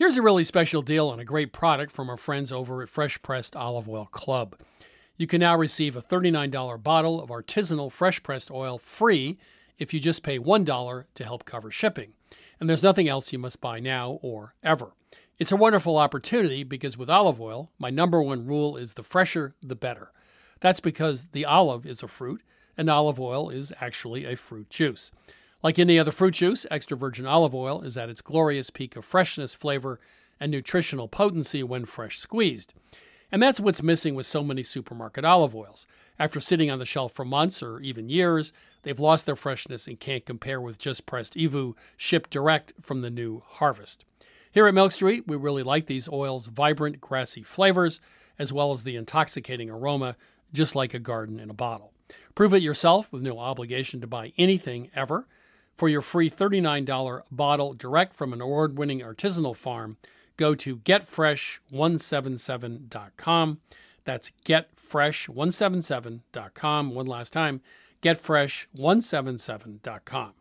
Here's a really special deal on a great product from our friends over at Fresh Pressed Olive Oil Club. You can now receive a $39 bottle of artisanal fresh pressed oil free if you just pay $1 to help cover shipping. And there's nothing else you must buy now or ever. It's a wonderful opportunity because with olive oil, my number one rule is the fresher, the better. That's because the olive is a fruit, and olive oil is actually a fruit juice. Like any other fruit juice, extra virgin olive oil is at its glorious peak of freshness, flavor, and nutritional potency when fresh squeezed. And that's what's missing with so many supermarket olive oils. After sitting on the shelf for months or even years, they've lost their freshness and can't compare with just pressed EVOO shipped direct from the new harvest. Here at Milk Street, we really like these oils' vibrant, grassy flavors, as well as the intoxicating aroma, just like a garden in a bottle. Prove it yourself with no obligation to buy anything ever. For your free $39 bottle direct from an award-winning artisanal farm, go to getfresh177.com. That's getfresh177.com. One last time, getfresh177.com.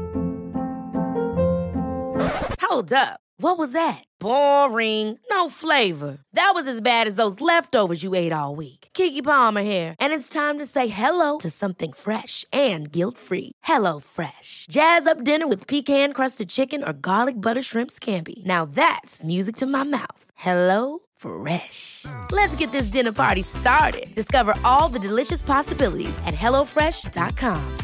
Hold up. What was that? Boring. No flavor. That was as bad as those leftovers you ate all week. Keke Palmer here, and it's time to say hello to something fresh and guilt-free. Hello Fresh. Jazz up dinner with pecan-crusted chicken or garlic butter shrimp scampi. Now that's music to my mouth. Hello Fresh. Let's get this dinner party started. Discover all the delicious possibilities at hellofresh.com.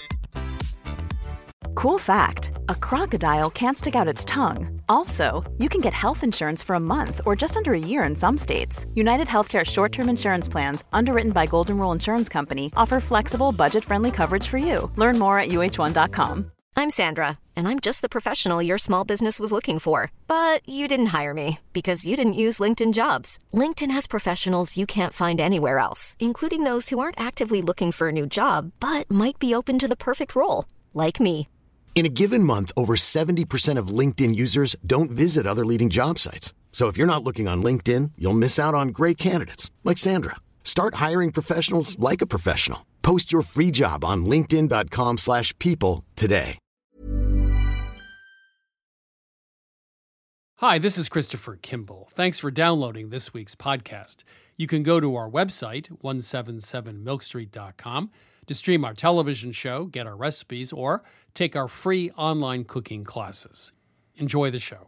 Cool fact, a crocodile can't stick out its tongue. Also, you can get health insurance for a month or just under a year in some states. United Healthcare short-term insurance plans, underwritten by Golden Rule Insurance Company, offer flexible, budget-friendly coverage for you. Learn more at uh1.com. I'm Sandra, and I'm just the professional your small business was looking for. But you didn't hire me because you didn't use LinkedIn Jobs. LinkedIn has professionals you can't find anywhere else, including those who aren't actively looking for a new job, but might be open to the perfect role, like me. In a given month, over 70% of LinkedIn users don't visit other leading job sites. So if you're not looking on LinkedIn, you'll miss out on great candidates like Sandra. Start hiring professionals like a professional. Post your free job on linkedin.com/people today. Hi, this is Christopher Kimball. Thanks for downloading this week's podcast. You can go to our website, 177milkstreet.com, to stream our television show, get our recipes, or take our free online cooking classes. Enjoy the show.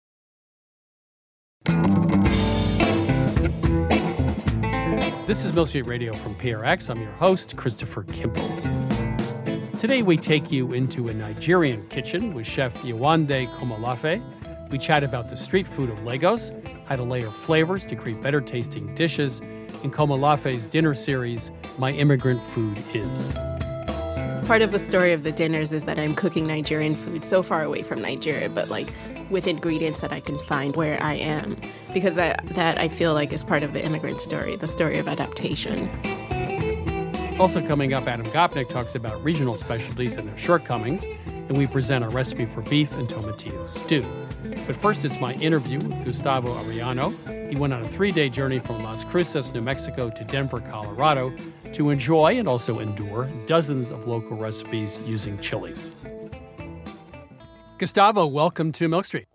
This is Milk Street Radio from PRX. I'm your host, Christopher Kimball. Today we take you into a Nigerian kitchen with Chef Yewande Komolafe. We chat about the street food of Lagos, how to layer flavors to create better tasting dishes, in Komolafe's dinner series, My Immigrant Food Is. Part of the story of the dinners is that I'm cooking Nigerian food so far away from Nigeria, but with ingredients that I can find where I am, because that I feel like is part of the immigrant story, the story of adaptation. Also coming up, Adam Gopnik talks about regional specialties and their shortcomings, and we present a recipe for beef and tomatillo stew. But first, it's my interview with Gustavo Arellano. He went on a 3-day journey from Las Cruces, New Mexico to Denver, Colorado to enjoy and also endure dozens of local recipes using chilies. Gustavo, welcome to Milk Street.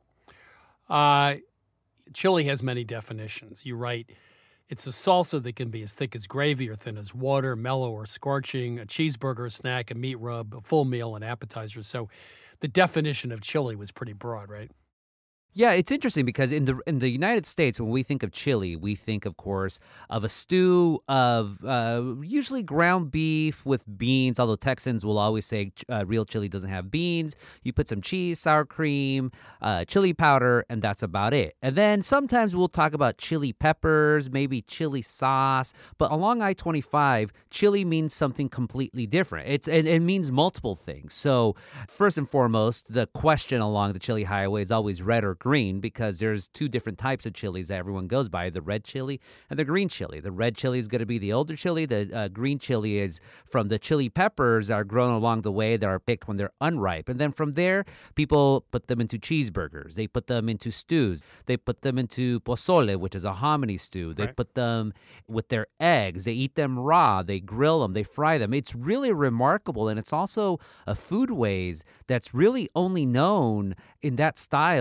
Chili has many definitions. You write, it's a salsa that can be as thick as gravy or thin as water, mellow or scorching, a cheeseburger, a snack, a meat rub, a full meal, and appetizer. So the definition of chili was pretty broad, right? Yeah, it's interesting because in the United States, when we think of chili, we think, of course, of a stew of usually ground beef with beans, although Texans will always say real chili doesn't have beans. You put some cheese, sour cream, chili powder, and that's about it. And then sometimes we'll talk about chili peppers, maybe chili sauce. But along I-25, chili means something completely different. It means multiple things. So first and foremost, the question along the chili highway is always red or green, because there's two different types of chilies that everyone goes by, the red chili and the green chili. The red chili is going to be the older chili. The green chili is from the chili peppers that are grown along the way that are picked when they're unripe. And then from there, people put them into cheeseburgers. They put them into stews. They put them into pozole, which is a hominy stew. They put them with their eggs. They eat them raw. They grill them. They fry them. It's really remarkable. And it's also a foodways that's really only known in that style in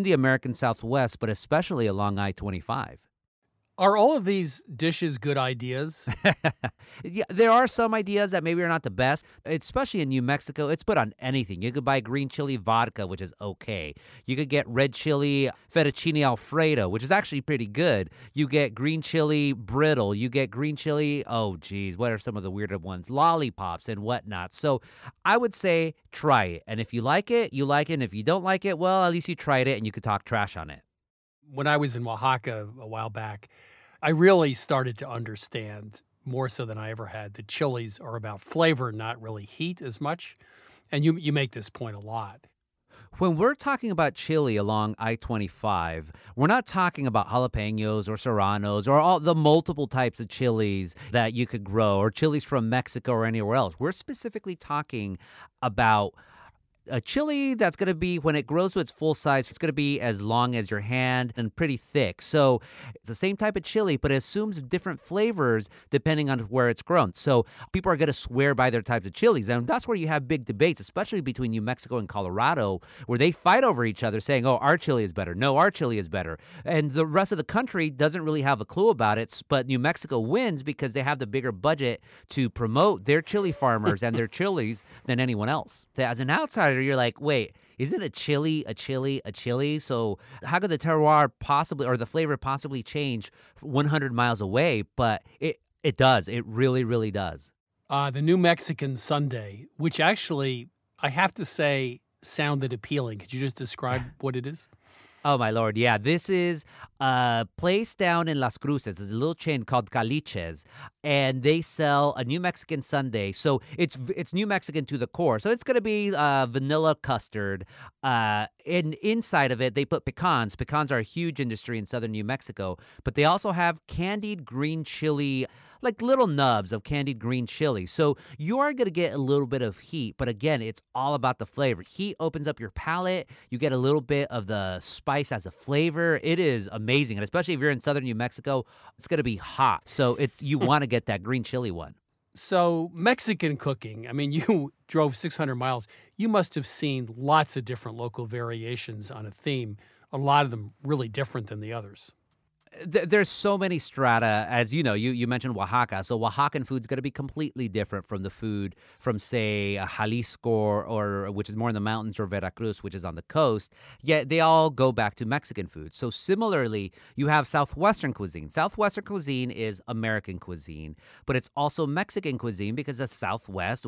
in the American Southwest, but especially along I-25. Are all of these dishes good ideas? Yeah, there are some ideas that maybe are not the best, especially in New Mexico. It's put on anything. You could buy green chili vodka, which is okay. You could get red chili fettuccine alfredo, which is actually pretty good. You get green chili brittle. You get green chili, oh, geez, what are some of the weirder ones? Lollipops and whatnot. So I would say try it. And if you like it, you like it. And if you don't like it, well, at least you tried it and you could talk trash on it. When I was in Oaxaca a while back, I really started to understand more so than I ever had that chilies are about flavor, not really heat as much. And you make this point a lot. When we're talking about chili along I-25, we're not talking about jalapenos or serranos or all the multiple types of chilies that you could grow or chilies from Mexico or anywhere else. We're specifically talking about a chili that's going to be, when it grows to its full size, it's going to be as long as your hand and pretty thick. So it's the same type of chili, but it assumes different flavors depending on where it's grown. So people are going to swear by their types of chilies. And that's where you have big debates, especially between New Mexico and Colorado, where they fight over each other saying, oh, our chili is better. No, our chili is better. And the rest of the country doesn't really have a clue about it. But New Mexico wins because they have the bigger budget to promote their chili farmers and their chilies than anyone else. As an outsider, you're like, wait, isn't a chili a chili a chili? So how could the terroir possibly, or the flavor possibly change 100 miles away? But it does. It really, really does. The New Mexican Sundae, which actually, I have to say, sounded appealing. Could you just describe what it is? Oh, my Lord. Yeah, this is a place down in Las Cruces. There's a little chain called Caliches, and they sell a New Mexican sundae. So it's New Mexican to the core. So it's going to be vanilla custard. And inside of it, they put pecans. Pecans are a huge industry in southern New Mexico. But they also have candied green chili, like little nubs of candied green chili. So you are going to get a little bit of heat, but again, it's all about the flavor. Heat opens up your palate. You get a little bit of the spice as a flavor. It is amazing. And especially if you're in southern New Mexico, it's going to be hot. So you want to get that green chili one. So Mexican cooking, I mean, you drove 600 miles. You must have seen lots of different local variations on a theme, a lot of them really different than the others. There's so many strata, as you know, you mentioned Oaxaca. So Oaxacan food's going to be completely different from the food from, say, Jalisco or which is more in the mountains, or Veracruz, which is on the coast. Yet they all go back to Mexican food. So similarly, you have Southwestern cuisine. Southwestern cuisine is American cuisine, but it's also Mexican cuisine because the Southwest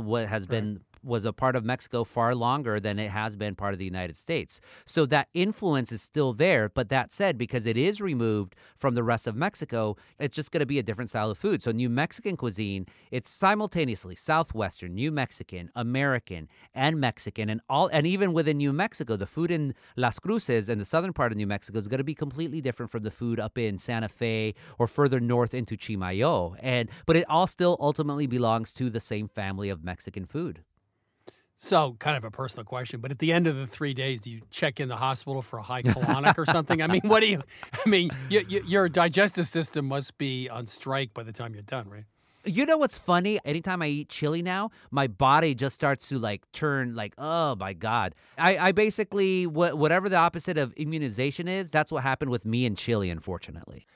was a part of Mexico far longer than it has been part of the United States. So that influence is still there, but that said, because it is removed from the rest of Mexico, it's just going to be a different style of food. So New Mexican cuisine, it's simultaneously Southwestern, New Mexican, American, and Mexican, and even within New Mexico, the food in Las Cruces and the southern part of New Mexico is going to be completely different from the food up in Santa Fe or further north into Chimayo. But it all still ultimately belongs to the same family of Mexican food. So, kind of a personal question, but at the end of the 3 days, do you check in the hospital for a high colonic or something? I mean, your digestive system must be on strike by the time you're done, right? You know what's funny? Anytime I eat chili now, my body just starts to turn oh my God. I basically, whatever the opposite of immunization is, that's what happened with me and chili, unfortunately.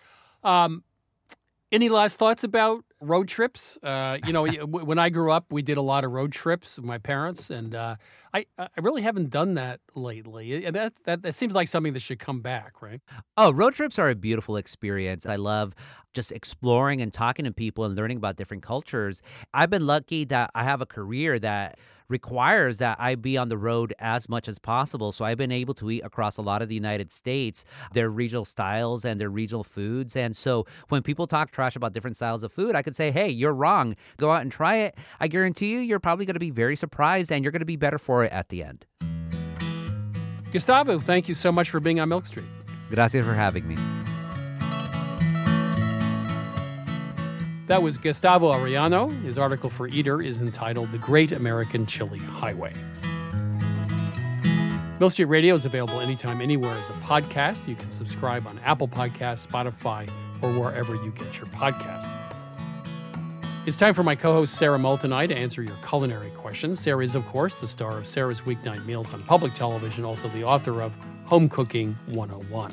Any last thoughts about road trips? When I grew up, we did a lot of road trips with my parents, and I really haven't done that lately. And that seems like something that should come back, right? Oh, road trips are a beautiful experience. I love just exploring and talking to people and learning about different cultures. I've been lucky that I have a career that requires that I be on the road as much as possible. So I've been able to eat across a lot of the United States, their regional styles and their regional foods. And so when people talk trash about different styles of food, I could say, hey, you're wrong. Go out and try it. I guarantee you're probably going to be very surprised and you're going to be better for it at the end. Gustavo, thank you so much for being on Milk Street. Gracias for having me. That was Gustavo Arellano. His article for Eater is entitled The Great American Chili Highway. Milk Street Radio is available anytime, anywhere as a podcast. You can subscribe on Apple Podcasts, Spotify, or wherever you get your podcasts. It's time for my co-host Sarah Moulton to answer your culinary questions. Sarah is, of course, the star of Sarah's Weeknight Meals on public television, also the author of Home Cooking 101.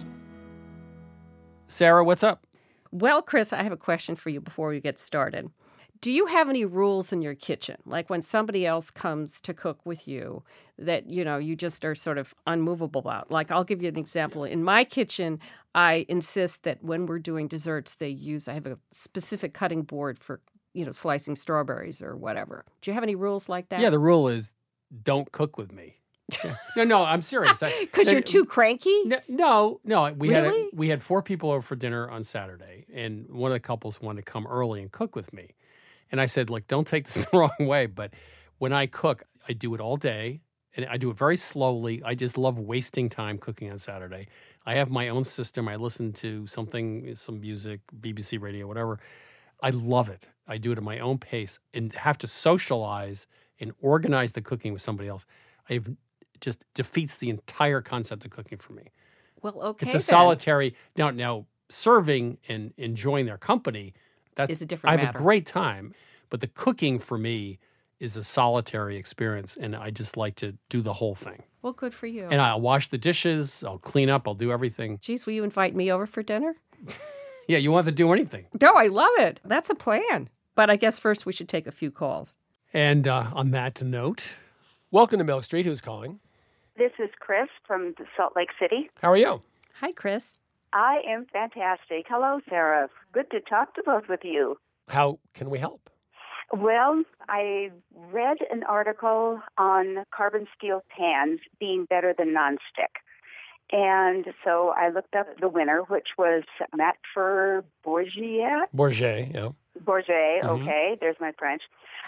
Sarah, what's up? Well, Chris, I have a question for you before we get started. Do you have any rules in your kitchen? Like when somebody else comes to cook with you that, you just are sort of unmovable about? Like, I'll give you an example. In my kitchen, I insist that when we're doing desserts, I have a specific cutting board for, slicing strawberries or whatever. Do you have any rules like that? Yeah, the rule is don't cook with me. No, I'm serious. Because you're too cranky? No. We Really? had 4 people over for dinner on Saturday, and one of the couples wanted to come early and cook with me. And I said, look, don't take this the wrong way, but when I cook, I do it all day, and I do it very slowly. I just love wasting time cooking on Saturday. I have my own system. I listen to some music, BBC radio, whatever. I love it. I do it at my own pace, and have to socialize and organize the cooking with somebody else. Just defeats the entire concept of cooking for me. Well, okay. It's a solitary. Now serving and enjoying their company, is a different matter. I have a great time, but the cooking for me is a solitary experience, and I just like to do the whole thing. Well, good for you. And I'll wash the dishes, I'll clean up, I'll do everything. Geez, will you invite me over for dinner? Yeah, you want to do anything. No, I love it. That's a plan. But I guess first we should take a few calls. And on that note, welcome to Milk Street. Who's calling? This is Chris from Salt Lake City. How are you? Hi, Chris. I am fantastic. Hello, Sarah. Good to talk to both of you. How can we help? Well, I read an article on carbon steel pans being better than nonstick. And so I looked up the winner, which was Matford Bourget. Bourget, yeah. Bourget, okay, there's my French.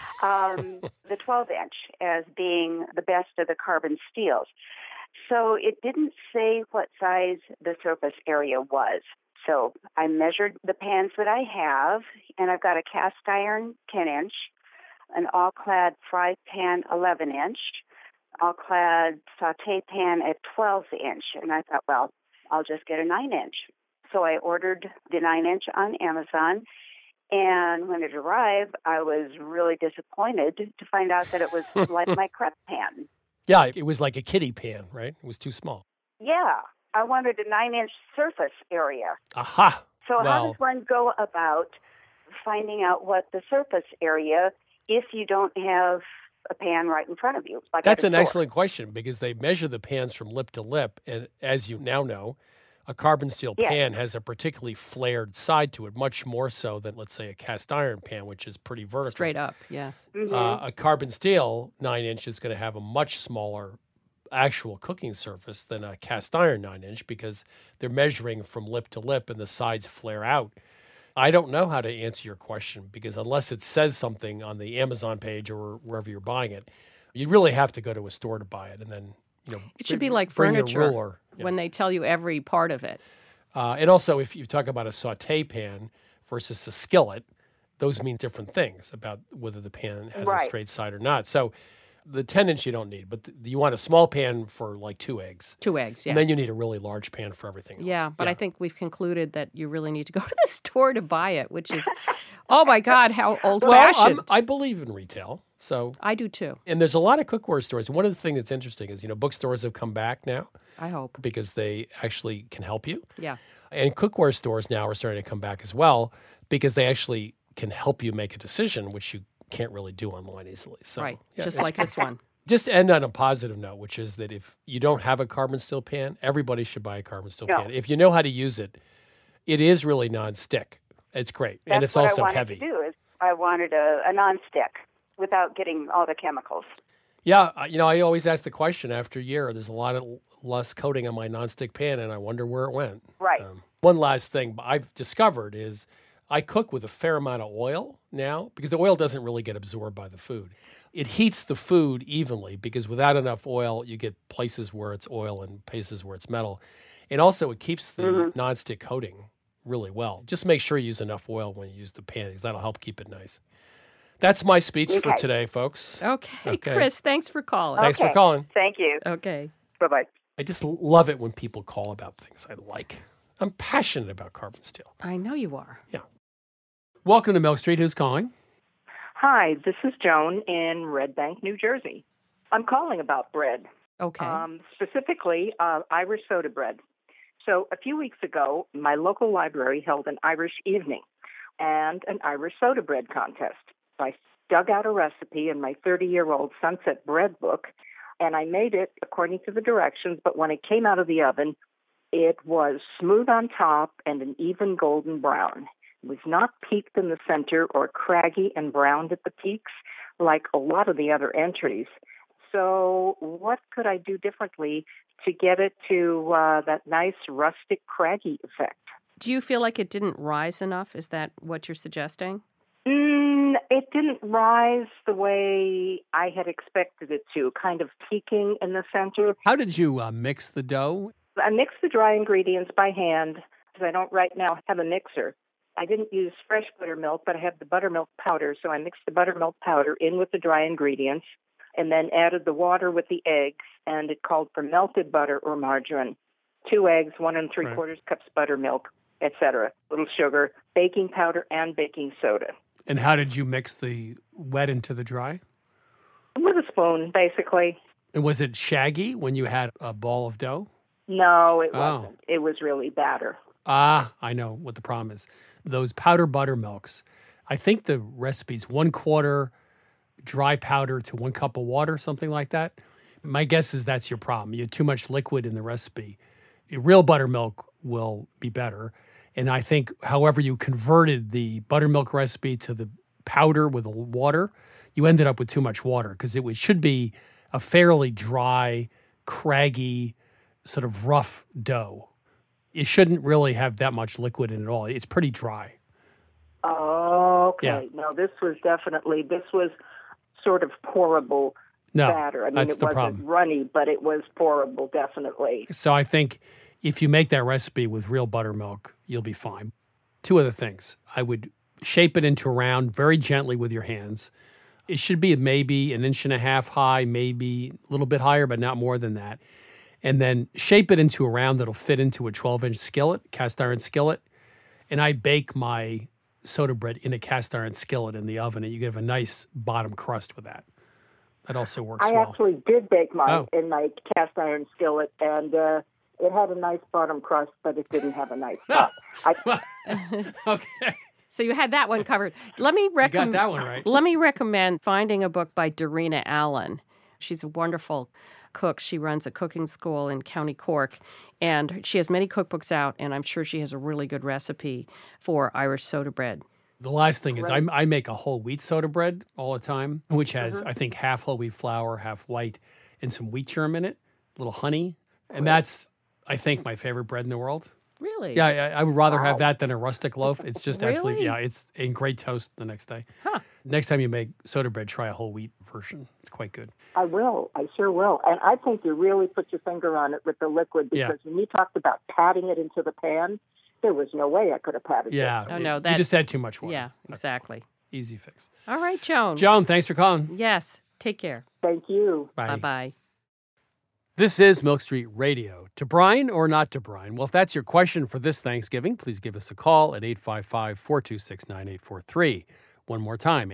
The 12-inch as being the best of the carbon steels. So it didn't say what size the surface area was. So I measured the pans that I have, and I've got a cast iron 10-inch, an all-clad fry pan 11-inch, all-clad saute pan at 12-inch. And I thought, well, I'll just get a 9-inch. So I ordered the 9-inch on Amazon. And when it arrived, I was really disappointed to find out that it was like my crepe pan. Yeah, it was like a kiddie pan, right? It was too small. Yeah, I wanted a 9-inch surface area. Aha! So how does one go about finding out what the surface area if you don't have a pan right in front of you? Like that's an excellent question because they measure the pans from lip to lip. And as you now know, a carbon steel pan has a particularly flared side to it, much more so than, let's say, a cast iron pan, which is pretty vertical. Straight up, yeah. A carbon steel 9-inch is going to have a much smaller actual cooking surface than a cast iron 9-inch because they're measuring from lip to lip and the sides flare out. I don't know how to answer your question because unless it says something on the Amazon page or wherever you're buying it, you really have to go to a store to buy it and then, it should be like bring furniture your ruler, when they tell you every part of it. And also, if you talk about a saute pan versus a skillet, those mean different things about whether the pan has a straight side or not. So the 10-inch you don't need, but you want a small pan for like 2 eggs. 2 eggs, yeah. And then you need a really large pan for everything else. Yeah, but I think we've concluded that you really need to go to the store to buy it, which is, oh my God, how old-fashioned. Well, I believe in retail. So I do too. And there's a lot of cookware stores. One of the things that's interesting is, bookstores have come back now. I hope. Because they actually can help you. Yeah. And cookware stores now are starting to come back as well because they actually can help you make a decision, which you can't really do online easily. So, right, yeah, just like this one. Just to end on a positive note, which is that if you don't have a carbon steel pan, everybody should buy a carbon steel pan. If you know how to use it, it is really nonstick. It's great. That's and it's what also I wanted heavy. To do is I wanted a nonstick without getting all the chemicals. Yeah, I always ask the question after a year, there's a lot of less coating on my nonstick pan, and I wonder where it went. Right. One last thing I've discovered is I cook with a fair amount of oil now because the oil doesn't really get absorbed by the food. It heats the food evenly because without enough oil, you get places where it's oil and places where it's metal. And also it keeps the nonstick coating really well. Just make sure you use enough oil when you use the pan because that'll help keep it nice. That's my speech for today, folks. Okay. Chris, thanks for calling. Thanks for calling. Thank you. Okay. Bye-bye. I just love it when people call about things I like. I'm passionate about carbon steel. I know you are. Yeah. Welcome to Milk Street. Who's calling? Hi, this is Joan in Red Bank, New Jersey. I'm calling about bread. Okay. Specifically, Irish soda bread. So a few weeks ago, my local library held an Irish evening and an Irish soda bread contest. I dug out a recipe in my 30-year-old Sunset Bread book, and I made it according to the directions, but when it came out of the oven, it was smooth on top and an even golden brown. It was not peaked in the center or craggy and browned at the peaks like a lot of the other entries. So what could I do differently to get it to that nice rustic craggy effect? Do you feel like it didn't rise enough? Is that what you're suggesting? It didn't rise the way I had expected it to, kind of peaking in the center. How did you mix the dough? I mixed the dry ingredients by hand because I don't right now have a mixer. I didn't use fresh buttermilk, but I have the buttermilk powder, so I mixed the buttermilk powder in with the dry ingredients and then added the water with the eggs, and it called for melted butter or margarine. 2 eggs, 1 3/4 cups buttermilk, etc. Little sugar, baking powder, and baking soda. And how did you mix the wet into the dry? With a spoon, basically. And was it shaggy when you had a ball of dough? No, it wasn't. It was really batter. I know what the problem is. Those powder buttermilks, I think the recipe's 1/4 dry powder to 1 cup of water, something like that. My guess is that's your problem. You have too much liquid in the recipe. Real buttermilk will be better. And I think however you converted the buttermilk recipe to the powder with the water, you ended up with too much water because should be a fairly dry, craggy, sort of rough dough. It shouldn't really have that much liquid in it all. It's pretty dry. Okay. Yeah. No, this was sort of pourable batter. I mean, that's it the wasn't problem. runny, but it was pourable, definitely. So I think if you make that recipe with real buttermilk, you'll be fine. 2 other things. I would shape it into a round very gently with your hands. It should be maybe 1.5 inches high, maybe a little bit higher, but not more than that. And then shape it into a round that'll fit into a 12-inch skillet, cast iron skillet. And I bake my soda bread in a cast iron skillet in the oven, and you get a nice bottom crust with that. That also works I well. actually did bake mine in my cast iron skillet, and it had a nice bottom crust, but it didn't have a nice top. Okay. So you had that one covered. Let me You got that one right. Let me recommend finding a book by Darina Allen. She's a wonderful cook. She runs a cooking school in County Cork, and she has many cookbooks out, and I'm sure she has a really good recipe for Irish soda bread. The last thing is I make a whole wheat soda bread all the time, which has, I think, half whole wheat flour, half white, and some wheat germ in it, a little honey. And that's, I think, my favorite bread in the world. Really? Yeah, I would rather have that than a rustic loaf. It's just absolutely, Really? it's in great toast the next day. Huh. Next time you make soda bread, try a whole wheat version. It's quite good. I will. I sure will. And I think you really put your finger on it with the liquid, because when you talked about patting it into the pan, there was no way I could have patted it. Yeah. Oh, no, you just had too much water. Yeah, That's exactly. easy fix. All right, Joan. Joan, thanks for calling. Yes. Take care. Thank you. Bye. Bye-bye. This is Milk Street Radio. To brine or not to brine? Well, if that's your question for this Thanksgiving, please give us a call at 855-426-9843. One more time,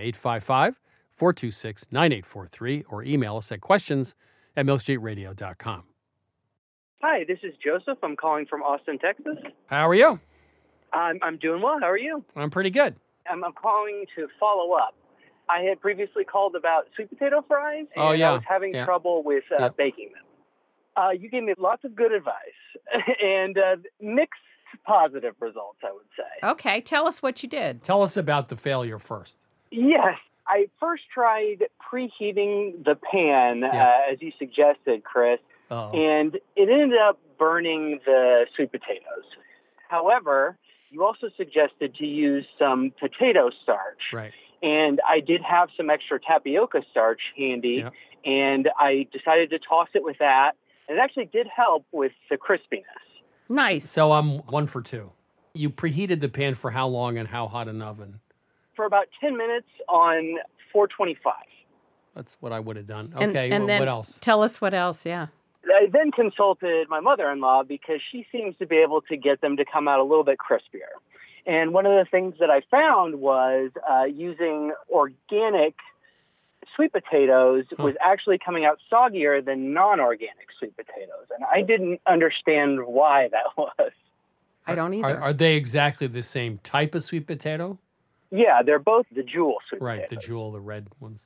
855-426-9843, or email us at questions@milkstreetradio.com. Hi, this is Joseph. I'm calling from Austin, Texas. How are you? I'm doing well. How are you? I'm pretty good. I'm calling to follow up. I had previously called about sweet potato fries, and I was having trouble with baking them. You gave me lots of good advice and mixed positive results, I would say. Okay, tell us what you did. Tell us about the failure first. Yes. I first tried preheating the pan, as you suggested, Chris, and it ended up burning the sweet potatoes. However, you also suggested to use some potato starch. Right. And I did have some extra tapioca starch handy, and I decided to toss it with that. And it actually did help with the crispiness. Nice. So I'm 1 for 2. You preheated the pan for how long and how hot an oven? For about 10 minutes on 425. That's what I would have done. And Okay, then what else? Tell us what else, yeah. I then consulted my mother-in-law because she seems to be able to get them to come out a little bit crispier. And one of the things that I found was using organic sweet potatoes was actually coming out soggier than non-organic sweet potatoes. And I didn't understand why that was. I don't either. Are they exactly the same type of sweet potato? Yeah, they're both the Jewel sweet potatoes. Right, the Jewel, the red ones.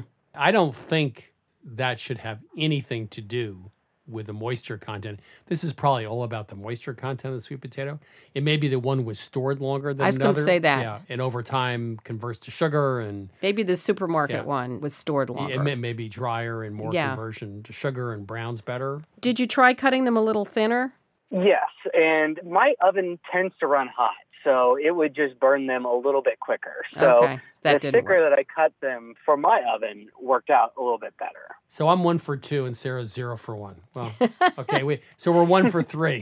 I don't think that should have anything to do with the moisture content. This is probably all about the moisture content of the sweet potato. It may be the one was stored longer than another. I was going to say that. Yeah, and over time converts to sugar. And maybe the supermarket one was stored longer. It may be drier and more conversion to sugar and browns better. Did you try cutting them a little thinner? Yes, and my oven tends to run hot, so it would just burn them a little bit quicker. So the thicker that I cut them for my oven worked out a little bit better. So I'm 1 for 2 and Sarah's 0 for 1. Well, okay, so we're 1 for 3.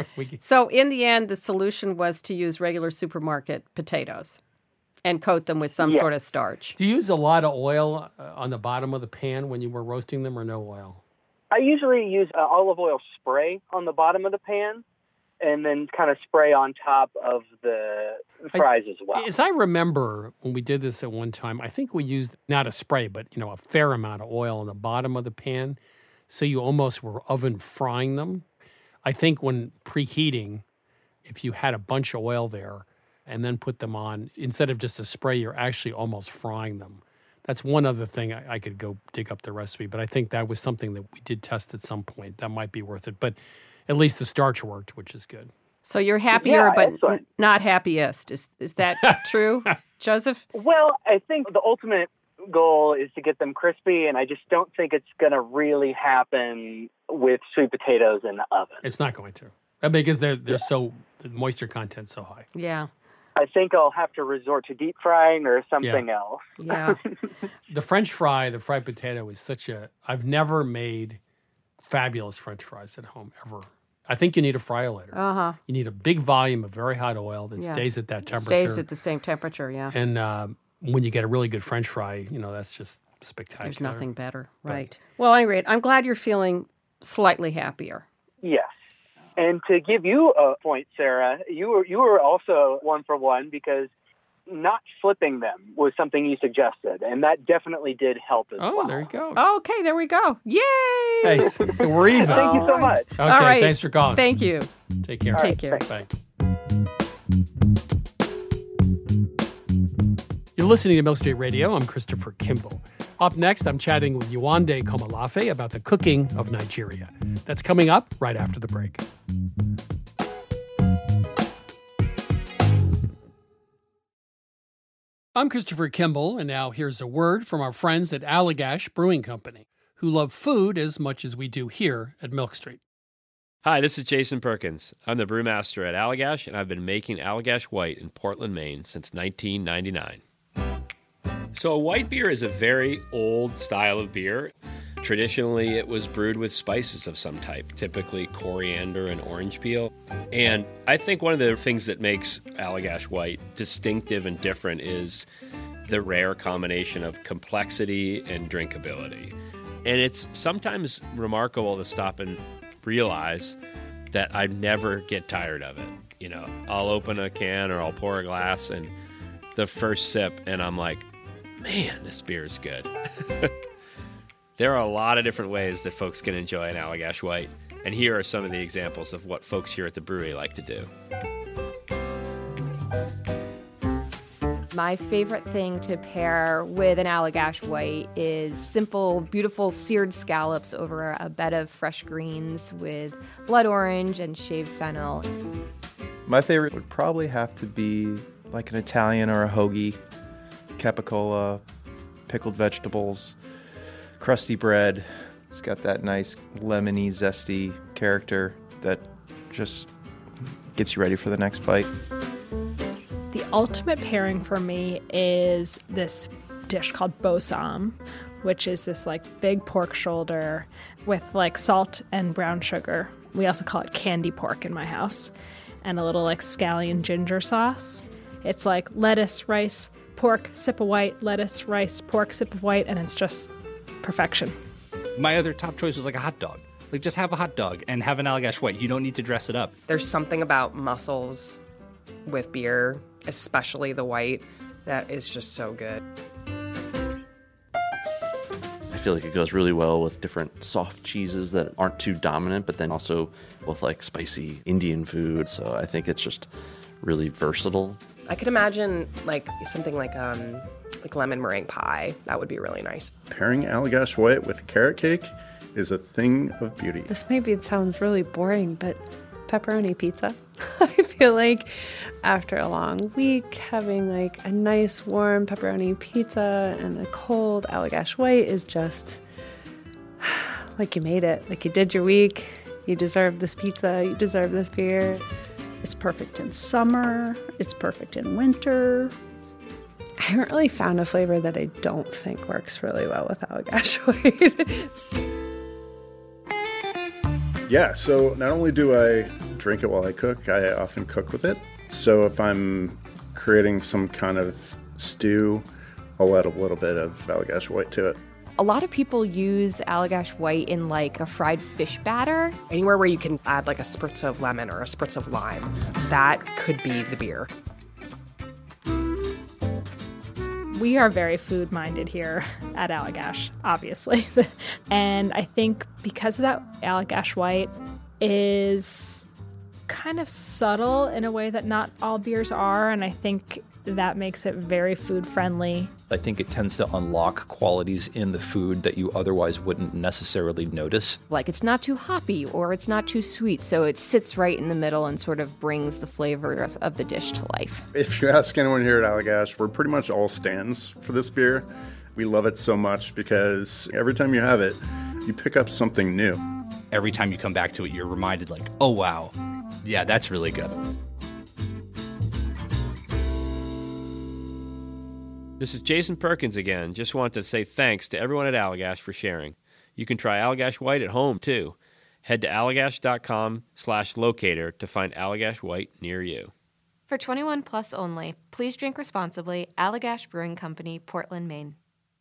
So in the end, the solution was to use regular supermarket potatoes and coat them with some sort of starch. Do you use a lot of oil on the bottom of the pan when you were roasting them, or no oil? I usually use olive oil spray on the bottom of the pan and then kind of spray on top of the fries as well. As I remember, when we did this at one time, I think we used not a spray, but a fair amount of oil on the bottom of the pan, so you almost were oven frying them. I think when preheating, if you had a bunch of oil there and then put them on, instead of just a spray, you're actually almost frying them. That's one other thing I could go dig up the recipe, but I think that was something that we did test at some point. That might be worth it, but at least the starch worked, which is good. So you're happier, but not happiest. Is that true, Joseph? Well, I think the ultimate goal is to get them crispy, and I just don't think it's going to really happen with sweet potatoes in the oven. It's not going to, because they're the moisture content's so high. Yeah. I think I'll have to resort to deep frying or something else. Yeah. The French fry, the fried potato, is I've never made fabulous French fries at home, ever. I think you need a fryer-later. You need a big volume of very hot oil that stays at that temperature. Stays at the same temperature, yeah. And when you get a really good French fry, that's just spectacular. There's nothing better, right? Well, anyway, I'm glad you're feeling slightly happier. Yes. And to give you a point, Sarah, you were also 1 for 1 because not flipping them was something you suggested, and that definitely did help as well. Oh, there you go. Okay, there we go. Yay! Hey, so we're even. Thank you so much. Okay, all right. Thanks for calling. Thank you. Take care. Take care. Bye. You're listening to Milk Street Radio. I'm Christopher Kimball. Up next, I'm chatting with Yewande Komolafe about the cooking of Nigeria. That's coming up right after the break. I'm Christopher Kimball, and now here's a word from our friends at Allagash Brewing Company, who love food as much as we do here at Milk Street. Hi, this is Jason Perkins. I'm the brewmaster at Allagash, and I've been making Allagash White in Portland, Maine since 1999. So a white beer is a very old style of beer. Traditionally, it was brewed with spices of some type, typically coriander and orange peel. And I think one of the things that makes Allagash White distinctive and different is the rare combination of complexity and drinkability. And it's sometimes remarkable to stop and realize that I never get tired of it. I'll open a can or I'll pour a glass, and the first sip, and I'm like, man, this beer is good. There are a lot of different ways that folks can enjoy an Allagash White, and here are some of the examples of what folks here at the brewery like to do. My favorite thing to pair with an Allagash White is simple, beautiful seared scallops over a bed of fresh greens with blood orange and shaved fennel. My favorite would probably have to be like an Italian or a hoagie, capicola, pickled vegetables, crusty bread. It's got that nice lemony, zesty character that just gets you ready for the next bite. The ultimate pairing for me is this dish called bosam, which is this big pork shoulder with salt and brown sugar. We also call it candy pork in my house, and a little scallion ginger sauce. It's lettuce, rice, pork, sip of white, lettuce, rice, pork, sip of white, and it's just perfection. My other top choice was a hot dog. Just have a hot dog and have an Allagash White. You don't need to dress it up. There's something about mussels with beer, especially the white, that is just so good. feel like it goes really well with different soft cheeses that aren't too dominant, but then also with like spicy Indian food. So I think it's just really versatile. I could imagine like something like lemon meringue pie. That would be really nice. Pairing Allagash White with carrot cake is a thing of beauty. This maybe sounds really boring, but pepperoni pizza. I feel like after a long week, having like a nice warm pepperoni pizza and a cold Allagash White is just like you made it. Like you did your week. You deserve this pizza. You deserve this beer. It's perfect in summer. It's perfect in winter. I haven't really found a flavor that I don't think works really well with Allagash White. Yeah, so not only do I drink it while I cook, I often cook with it. So if I'm creating some kind of stew, I'll add a little bit of Allagash White to it. A lot of people use Allagash White in like a fried fish batter. Anywhere where you can add like a spritz of lemon or a spritz of lime, that could be the beer. We are very food-minded here at Allagash, obviously. And I think because of that, Allagash White is kind of subtle in a way that not all beers are, and I think that makes it very food-friendly. I think it tends to unlock qualities in the food that you otherwise wouldn't necessarily notice. Like it's not too hoppy or it's not too sweet, so it sits right in the middle and sort of brings the flavors of the dish to life. If you ask anyone here at Allagash, we're pretty much all stands for this beer. We love it so much because every time you have it, you pick up something new. Every time you come back to it, you're reminded like, oh wow, yeah, that's really good. This is Jason Perkins again. Just want to say thanks to everyone at Allagash for sharing. You can try Allagash White at home, too. Head to allagash.com/locator to find Allagash White near you. For 21 plus only, please drink responsibly. Allagash Brewing Company, Portland, Maine.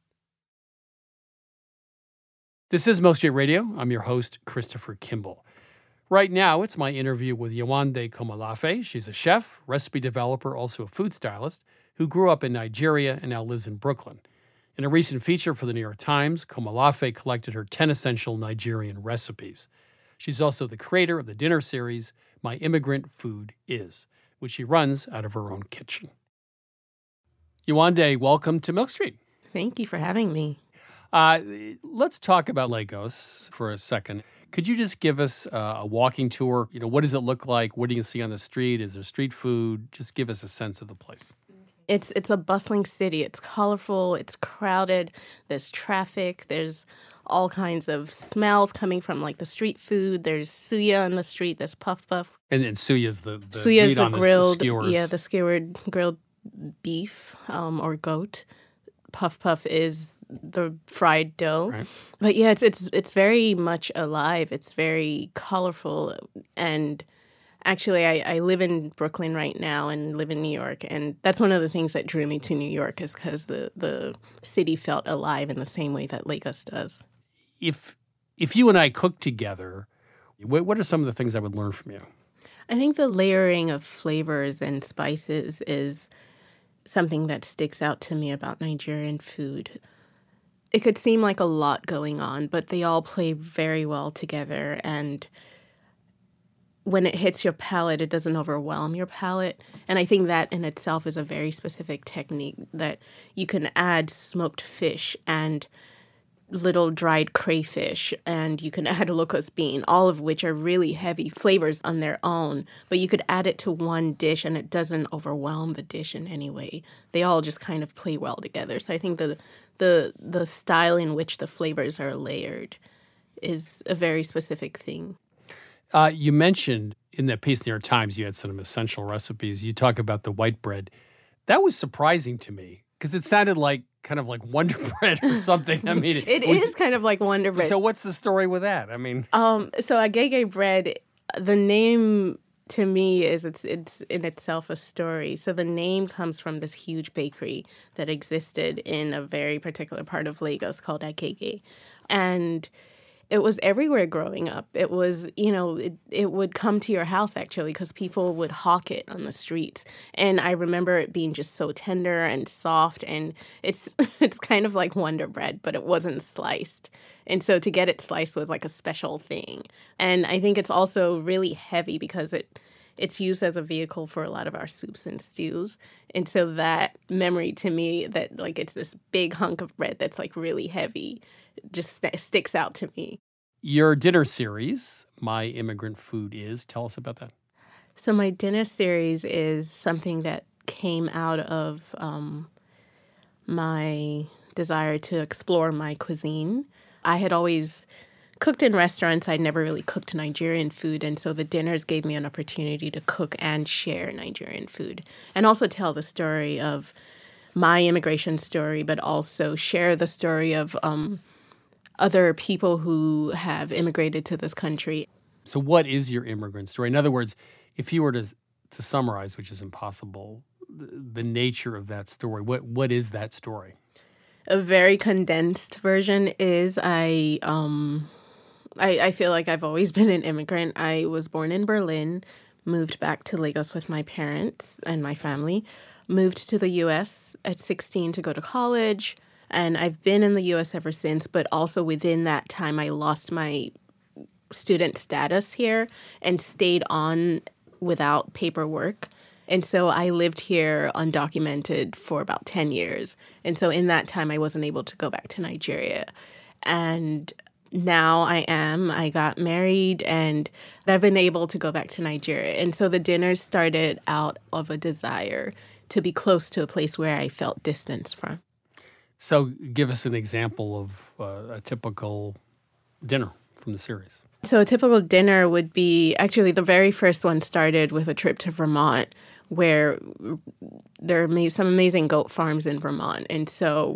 This is Milk Street Radio. I'm your host, Christopher Kimball. Right now, it's my interview with Yewande Komolafe. She's a chef, recipe developer, also a food stylist, who grew up in Nigeria and now lives in Brooklyn. In a recent feature for the New York Times, Komolafe collected her 10 essential Nigerian recipes. She's also the creator of the dinner series, My Immigrant Food Is, which she runs out of her own kitchen. Yewande, welcome to Milk Street. Thank you for having me. Let's talk about Lagos for a second. Could you just give us a walking tour? You know, what does it look like? What do you see on the street? Is there street food? Just give us a sense of the place. It's a bustling city. It's colorful. It's crowded. There's traffic. There's all kinds of smells coming from like the street food. There's suya on the street. There's puff puff. And suya's the suya's meat the on grilled, the skewers. Yeah, the skewered grilled beef or goat. Puff puff is the fried dough. Right. But yeah, it's very much alive. It's very colorful. And actually, I live in Brooklyn right now and live in New York. And that's one of the things that drew me to New York is because the city felt alive in the same way that Lagos does. If you and I cook together, what are some of the things I would learn from you? I think the layering of flavors and spices is something that sticks out to me about Nigerian food. It could seem like a lot going on, but they all play very well together. And when it hits your palate, it doesn't overwhelm your palate. And I think that in itself is a very specific technique that you can add smoked fish and little dried crayfish, and you can add locust bean, all of which are really heavy flavors on their own. But you could add it to one dish and it doesn't overwhelm the dish in any way. They all just kind of play well together. So I think the style in which the flavors are layered is a very specific thing. You mentioned in that piece in the New York Times you had some essential recipes. You talk about the white bread. That was surprising to me because it sounded like kind of like Wonder Bread or something. I mean, it is kind of like Wonder Bread. So what's the story with that? I mean, so agege bread, the name to me is it's in itself a story. So the name comes from this huge bakery that existed in a very particular part of Lagos called Agege, and It was everywhere growing up. It was, it would come to your house, actually, because people would hawk it on the streets. And I remember it being just so tender and soft. And it's kind of like Wonder Bread, but it wasn't sliced. And so to get it sliced was like a special thing. And I think it's also really heavy because it's used as a vehicle for a lot of our soups and stews. And so that memory to me that like it's this big hunk of bread that's like really heavy just sticks out to me. Your dinner series, My Immigrant Food Is, tell us about that. So my dinner series is something that came out of my desire to explore my cuisine. I had always cooked in restaurants. I'd never really cooked Nigerian food, and so the dinners gave me an opportunity to cook and share Nigerian food and also tell the story of my immigration story, but also share the story of other people who have immigrated to this country. So what is your immigrant story? In other words, if you were to summarize, which is impossible, the nature of that story, what is that story? A very condensed version is I feel like I've always been an immigrant. I was born in Berlin, moved back to Lagos with my parents and my family, moved to the U.S. at 16 to go to college, and I've been in the U.S. ever since, but also within that time I lost my student status here and stayed on without paperwork. And so I lived here undocumented for about 10 years. And so in that time, I wasn't able to go back to Nigeria. And now I got married and I've been able to go back to Nigeria. And so the dinners started out of a desire to be close to a place where I felt distance from. So give us an example of a typical dinner from the series. So a typical dinner would be, actually the very first one started with a trip to Vermont, where there are some amazing goat farms in Vermont. And so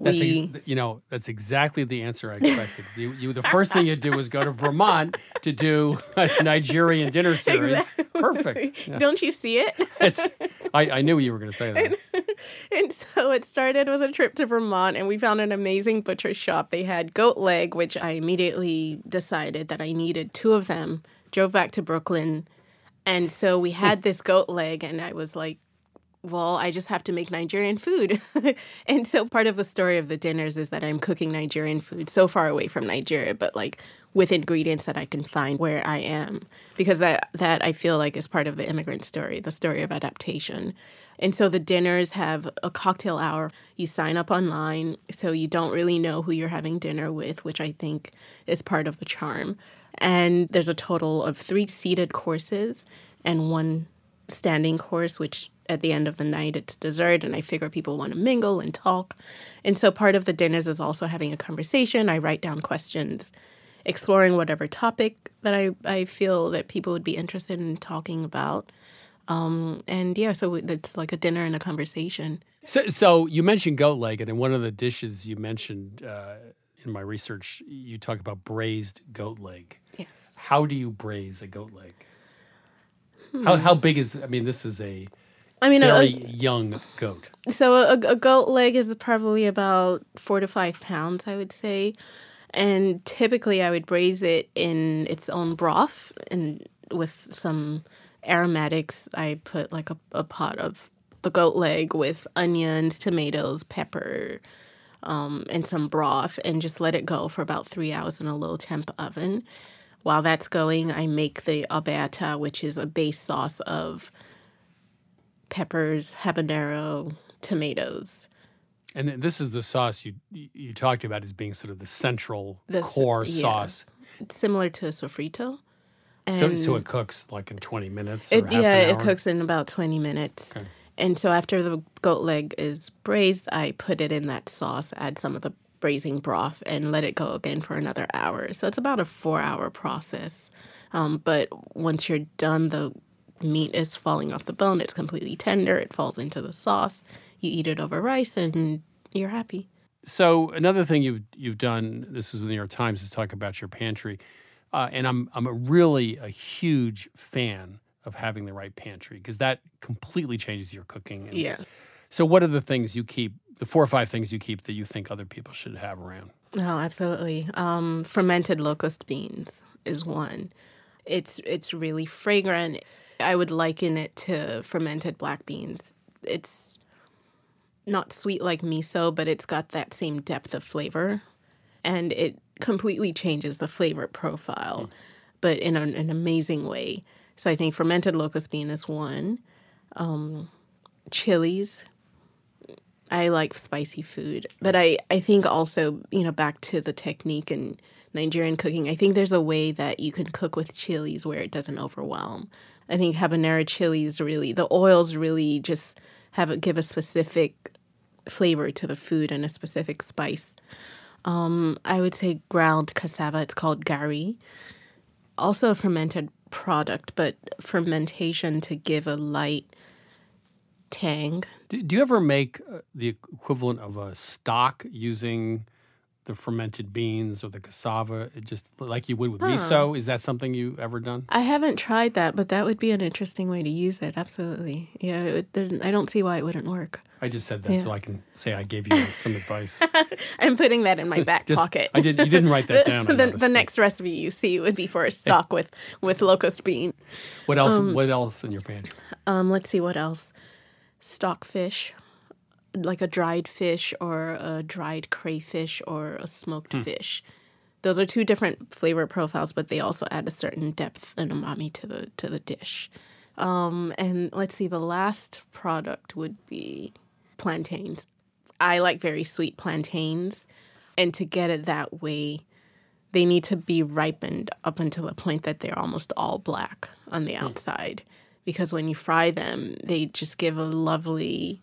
that's exactly the answer I expected. The first thing you'd do was go to Vermont to do a Nigerian dinner series. Exactly. Perfect. Yeah. Don't you see it? I knew you were going to say that. And so it started with a trip to Vermont, and we found an amazing butcher shop. They had goat leg, which I immediately decided that I needed 2 of them, drove back to Brooklyn. And so we had this goat leg, and I was like, well, I just have to make Nigerian food. And so part of the story of the dinners is that I'm cooking Nigerian food so far away from Nigeria, but like with ingredients that I can find where I am. Because that I feel like is part of the immigrant story, the story of adaptation. And so the dinners have a cocktail hour. You sign up online, so you don't really know who you're having dinner with, which I think is part of the charm. And there's a total of 3 seated courses and 1 standing course, which at the end of the night, it's dessert. And I figure people want to mingle and talk. And so part of the dinners is also having a conversation. I write down questions, exploring whatever topic that I feel that people would be interested in talking about. So it's like a dinner and a conversation. So you mentioned goat leg, and in one of the dishes you mentioned in my research, you talk about braised goat leg. Yes. How do you braise a goat leg? How big is? This is a very young goat. So a goat leg is probably about 4 to 5 pounds, I would say, and typically I would braise it in its own broth and with some aromatics. I put like a pot of the goat leg with onions, tomatoes, pepper, and some broth, and just let it go for about 3 hours in a low temp oven. While that's going, I make the abeata, which is a base sauce of peppers, habanero, tomatoes. And this is the sauce you talked about as being sort of the central core sauce. It's similar to a sofrito. So it cooks like in 20 minutes or half an hour? It cooks in about 20 minutes. Okay. And so after the goat leg is braised, I put it in that sauce, add some of the braising broth, and let it go again for another hour. So it's about a 4-hour process. But once you're done, the meat is falling off the bone. It's completely tender. It falls into the sauce. You eat it over rice, and you're happy. So another thing you've done, this is with the New York Times, is talk about your pantry. And I'm really a huge fan of having the right pantry because that completely changes your cooking. And yeah. So what are the things you keep, the 4 or 5 things you keep that you think other people should have around? Oh, absolutely. Fermented locust beans is one. It's really fragrant. I would liken it to fermented black beans. It's not sweet like miso, but it's got that same depth of flavor. And it completely changes the flavor profile, but in an amazing way. So I think fermented locust bean is one. Chilies. I like spicy food. But I think also, back to the technique in Nigerian cooking, I think there's a way that you can cook with chilies where it doesn't overwhelm. I think habanero chilies really, the oils really just give a specific flavor to the food and a specific spice. I would say ground cassava. It's called gari. Also a fermented product, but fermentation to give a light tang. Do you ever make the equivalent of a stock using the fermented beans or the cassava, just like you would with miso? Is that something you've ever done? I haven't tried that, but that would be an interesting way to use it. Absolutely. Yeah, I don't see why it wouldn't work. I just said that so I can say I gave you some advice. I'm putting that in my back pocket. You didn't write that down. The next recipe you see would be for a stock with locust bean. What else? What else in your pantry? Let's see what else. Stockfish, like a dried fish or a dried crayfish or a smoked fish. Those are two different flavor profiles, but they also add a certain depth and umami to the dish. And let's see, the last product would be plantains. I like very sweet plantains, and to get it that way, they need to be ripened up until the point that they're almost all black on the outside. Because when you fry them, they just give a lovely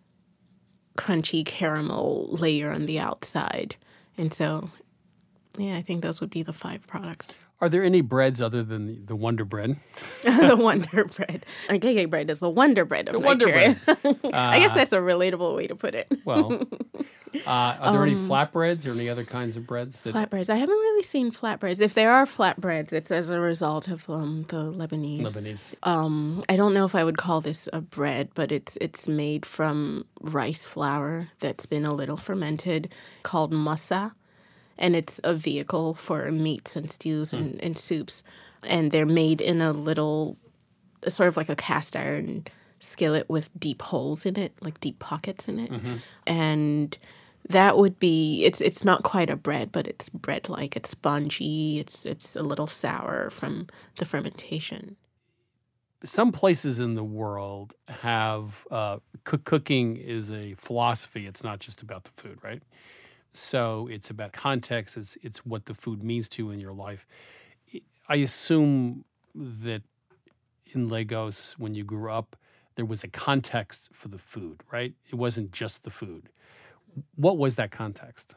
crunchy caramel layer on the outside. And so, yeah, I think those would be the 5 products. Are there any breads other than the Wonder Bread? The Wonder Bread. Gege bread is the Wonder Bread of Nigeria. I guess that's a relatable way to put it. Well, are there any flatbreads or any other kinds of breads? Flatbreads. I haven't really seen flatbreads. If there are flatbreads, it's as a result of the Lebanese. I don't know if I would call this a bread, but it's made from rice flour that's been a little fermented, called masa. And it's a vehicle for meats and stews and soups. And they're made in a little, sort of like a cast iron skillet with deep holes in it, like deep pockets in it. And that would be, it's not quite a bread, but it's bread-like. It's spongy. It's a little sour from the fermentation. Some places in the world have, cooking is a philosophy. It's not just about the food, right? So it's about context. It's what the food means to you in your life. I assume that in Lagos, when you grew up, there was a context for the food, right? It wasn't just the food. What was that context?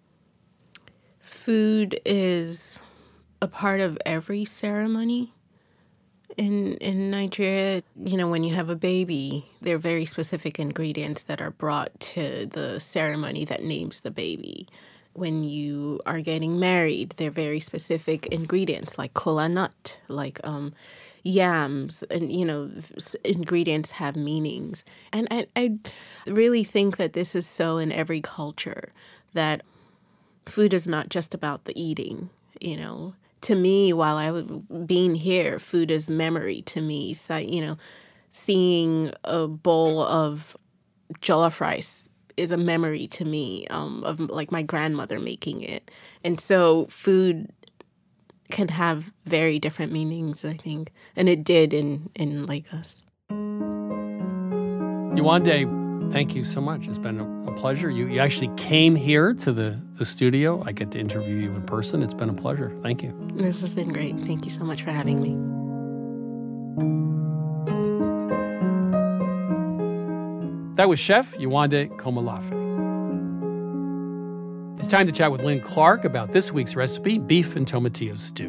Food is a part of every ceremony. In Nigeria, when you have a baby, there are very specific ingredients that are brought to the ceremony that names the baby. When you are getting married, there are very specific ingredients like kola nut, like yams, and, ingredients have meanings. And I really think that this is so in every culture, that food is not just about the eating, To me, while I was being here, food is memory to me. So, seeing a bowl of jollof rice is a memory to me of like my grandmother making it. And so food can have very different meanings, I think. And it did in Lagos. Yewande, thank you so much. It's been a pleasure. You actually came here to the studio. I get to interview you in person. It's been a pleasure. Thank you. This has been great. Thank you so much for having me. That was Chef Yewande Komolafe. It's time to chat with Lynn Clark about this week's recipe, beef and tomatillo stew.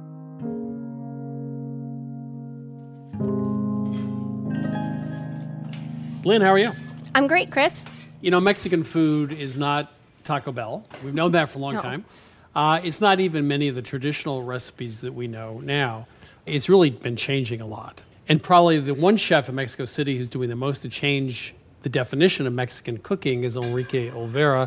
Lynn, how are you? I'm great, Chris. Mexican food is not Taco Bell. We've known that for a long time. It's not even many of the traditional recipes that we know now. It's really been changing a lot. And probably the one chef in Mexico City who's doing the most to change the definition of Mexican cooking is Enrique Olvera.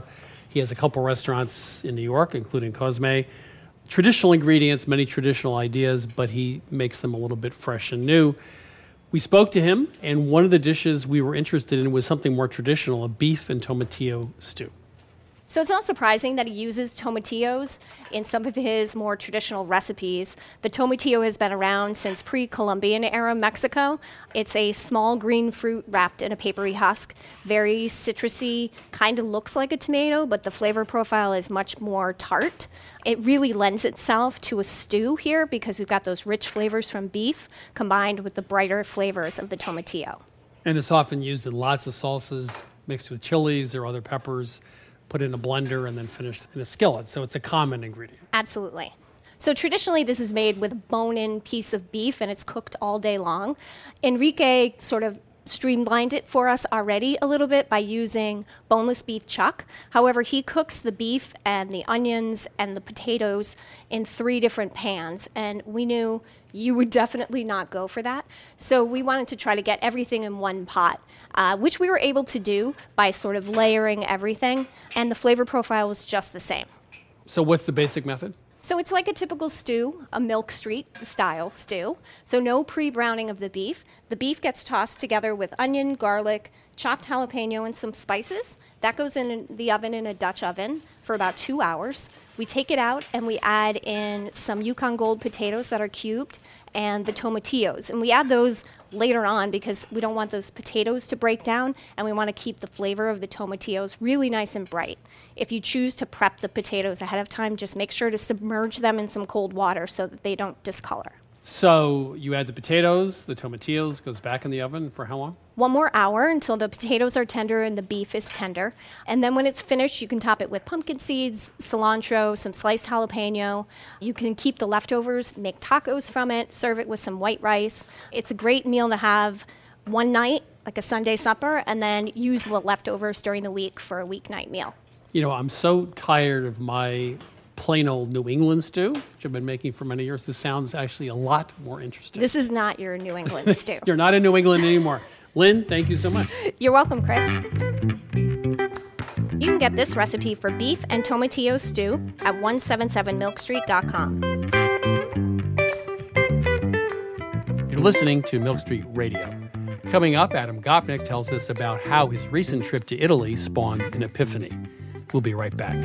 He has a couple restaurants in New York, including Cosme. Traditional ingredients, many traditional ideas, but he makes them a little bit fresh and new. We spoke to him, and one of the dishes we were interested in was something more traditional, a beef and tomatillo stew. So it's not surprising that he uses tomatillos in some of his more traditional recipes. The tomatillo has been around since pre-Columbian era Mexico. It's a small green fruit wrapped in a papery husk, very citrusy, kind of looks like a tomato, but the flavor profile is much more tart. It really lends itself to a stew here because we've got those rich flavors from beef combined with the brighter flavors of the tomatillo. And it's often used in lots of salsas, mixed with chilies or other peppers, put in a blender and then finished in a skillet. So it's a common ingredient. Absolutely. So traditionally, this is made with a bone-in piece of beef, and it's cooked all day long. Enrique sort of streamlined it for us already a little bit by using boneless beef chuck. However, he cooks the beef and the onions and the potatoes in 3 different pans, and we knew you would definitely not go for that. So we wanted to try to get everything in one pot, which we were able to do by sort of layering everything, and the flavor profile was just the same. So what's the basic method? So it's like a typical stew, a Milk Street style stew. So no pre-browning of the beef. The beef gets tossed together with onion, garlic, chopped jalapeno, and some spices. That goes in the oven in a Dutch oven for about 2 hours. We take it out and we add in some Yukon Gold potatoes that are cubed and the tomatillos. And we add those later on because we don't want those potatoes to break down, and we want to keep the flavor of the tomatillos really nice and bright. If you choose to prep the potatoes ahead of time, just make sure to submerge them in some cold water so that they don't discolor. So you add the potatoes, the tomatillos, goes back in the oven for how long? 1 more hour until the potatoes are tender and the beef is tender. And then when it's finished, you can top it with pumpkin seeds, cilantro, some sliced jalapeno. You can keep the leftovers, make tacos from it, serve it with some white rice. It's a great meal to have one night, like a Sunday supper, and then use the leftovers during the week for a weeknight meal. You know, I'm so tired of my plain old New England stew, which I've been making for many years. This sounds actually a lot more interesting. This is not your New England stew. You're not in New England anymore. Lynn, thank you so much. You're welcome, Chris. You can get this recipe for beef and tomatillo stew at 177milkstreet.com. You're listening to Milk Street Radio. Coming up, Adam Gopnik tells us about how his recent trip to Italy spawned an epiphany. We'll be right back.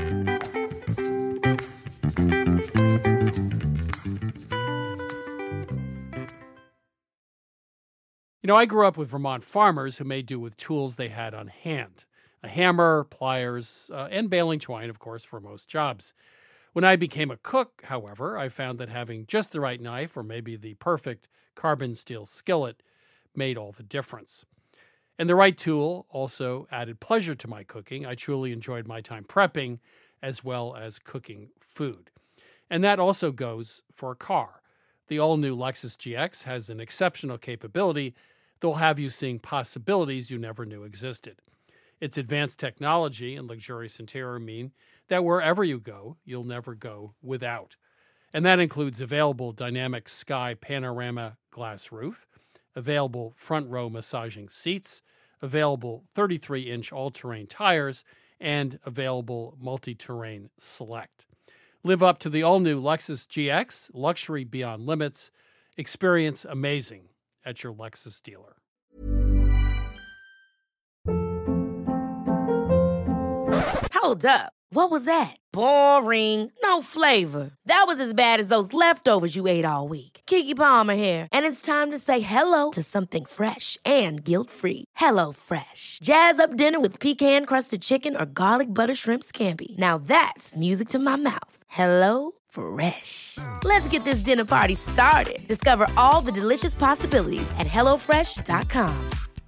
You know, I grew up with Vermont farmers who made do with tools they had on hand. A hammer, pliers, and baling twine, of course, for most jobs. When I became a cook, however, I found that having just the right knife or maybe the perfect carbon steel skillet made all the difference. And the right tool also added pleasure to my cooking. I truly enjoyed my time prepping as well as cooking food. And that also goes for a car. The all-new Lexus GX has an exceptional capability that will have you seeing possibilities you never knew existed. Its advanced technology and luxurious interior mean that wherever you go, you'll never go without. And that includes available dynamic sky panorama glass roof, available front row massaging seats, available 33-inch all-terrain tires, and available multi-terrain select. Live up to the all-new Lexus GX, luxury beyond limits. Experience amazing at your Lexus dealer. Hold up. What was that? Boring. No flavor. That was as bad as those leftovers you ate all week. Keke Palmer here, and it's time to say hello to something fresh and guilt-free. HelloFresh. Jazz up dinner with pecan-crusted chicken or garlic butter shrimp scampi. Now that's music to my mouth. HelloFresh. Let's get this dinner party started. Discover all the delicious possibilities at HelloFresh.com.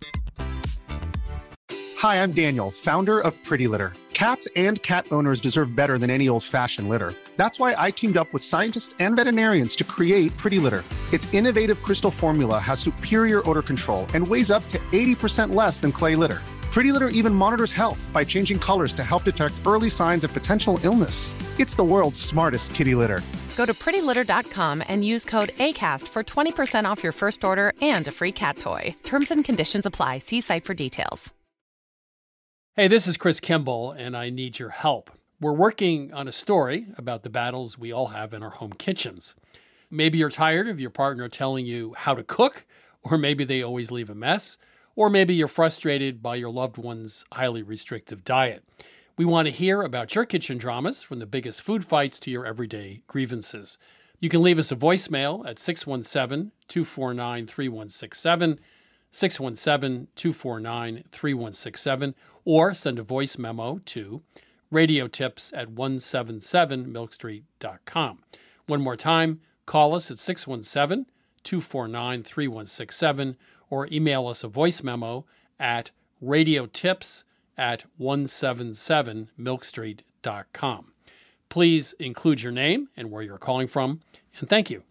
Hi, I'm Daniel, founder of Pretty Litter. Cats and cat owners deserve better than any old-fashioned litter. That's why I teamed up with scientists and veterinarians to create Pretty Litter. Its innovative crystal formula has superior odor control and weighs up to 80% less than clay litter. Pretty Litter even monitors health by changing colors to help detect early signs of potential illness. It's the world's smartest kitty litter. Go to prettylitter.com and use code ACAST for 20% off your first order and a free cat toy. Terms and conditions apply. See site for details. Hey, this is Chris Kimball, and I need your help. We're working on a story about the battles we all have in our home kitchens. Maybe you're tired of your partner telling you how to cook, or maybe they always leave a mess, or maybe you're frustrated by your loved one's highly restrictive diet. We want to hear about your kitchen dramas, from the biggest food fights to your everyday grievances. You can leave us a voicemail at 617-249-3167, 617-249-3167, or send a voice memo to radiotips@177milkstreet.com. One more time, call us at 617-249-3167, or email us a voice memo at radiotips@177milkstreet.com. Please include your name and where you're calling from, and thank you.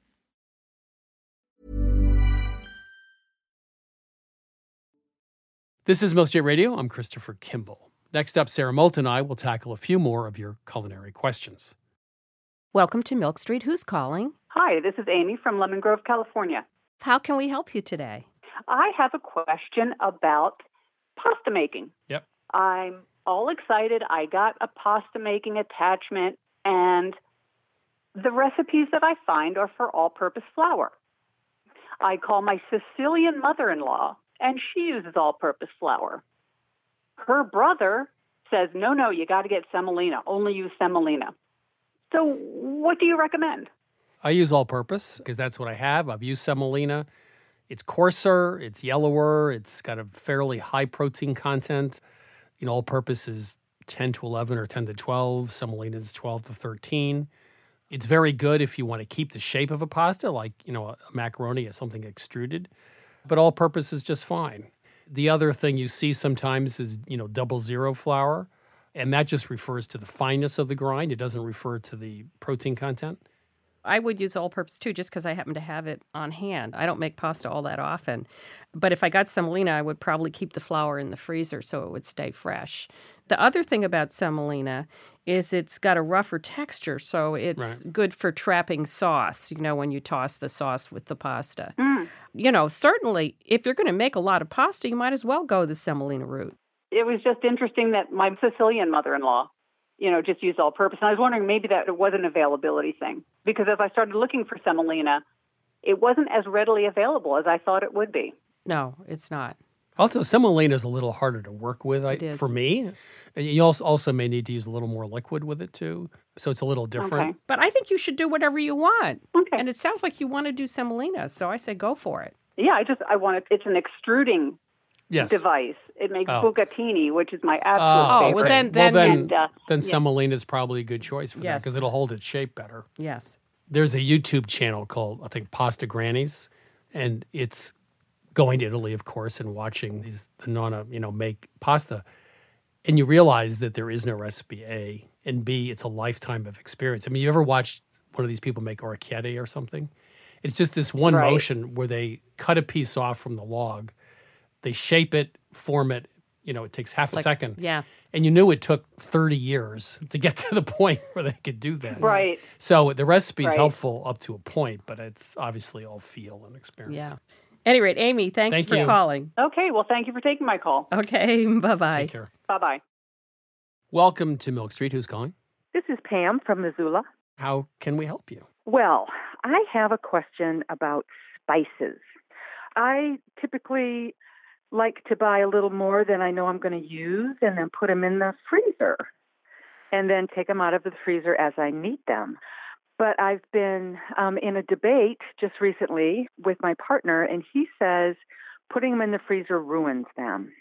This is Milk Street Radio. I'm Christopher Kimball. Next up, Sarah Moulton and I will tackle a few more of your culinary questions. Welcome to Milk Street. Who's calling? Hi, this is Amy from Lemon Grove, California. How can we help you today? I have a question about pasta making. Yep. I'm all excited. I got a pasta making attachment, and the recipes that I find are for all-purpose flour. I call my Sicilian mother-in-law, and she uses all-purpose flour. Her brother says, no, you got to get semolina. Only use semolina. So what do you recommend? I use all-purpose because that's what I have. I've used semolina. It's coarser, it's yellower, it's got a fairly high protein content. All-purpose is 10 to 11 or 10 to 12. Semolina is 12 to 13. It's very good if you want to keep the shape of a pasta, like, a macaroni or something extruded. But all-purpose is just fine. The other thing you see sometimes is, 00 flour, and that just refers to the fineness of the grind. It doesn't refer to the protein content. I would use all-purpose too, just because I happen to have it on hand. I don't make pasta all that often. But if I got semolina, I would probably keep the flour in the freezer so it would stay fresh. The other thing about semolina is it's got a rougher texture, so it's good for trapping sauce, when you toss the sauce with the pasta. Certainly, if you're going to make a lot of pasta, you might as well go the semolina route. It was just interesting that my Sicilian mother-in-law, just used all-purpose. And I was wondering maybe that it was an availability thing. Because as I started looking for semolina, it wasn't as readily available as I thought it would be. No, it's not. Also, semolina is a little harder to work with for me. You also may need to use a little more liquid with it, too. So it's a little different. Okay. But I think you should do whatever you want. Okay. And it sounds like you want to do semolina, so I say go for it. Yeah, I want it. It's an extruding device. It makes bucatini, which is my absolute favorite. Then semolina is probably a good choice for that because it'll hold its shape better. Yes. There's a YouTube channel called, I think, Pasta Grannies, and it's going to Italy, of course, and watching the nonna, make pasta. And you realize that there is no recipe, A, and B, it's a lifetime of experience. I mean, you ever watched one of these people make orecchiette or something? It's just this one motion where they cut a piece off from the log, they shape it, form it, it takes half a second. Yeah. And you knew it took 30 years to get to the point where they could do that. Right. So the recipe is helpful up to a point, but it's obviously all feel and experience. Yeah. At any rate, Amy, thanks for calling. Okay, well, thank you for taking my call. Okay, bye-bye. Take care. Bye-bye. Welcome to Milk Street. Who's calling? This is Pam from Missoula. How can we help you? Well, I have a question about spices. I typically like to buy a little more than I know I'm going to use and then put them in the freezer and then take them out of the freezer as I need them. But I've been in a debate just recently with my partner, and he says putting them in the freezer ruins them.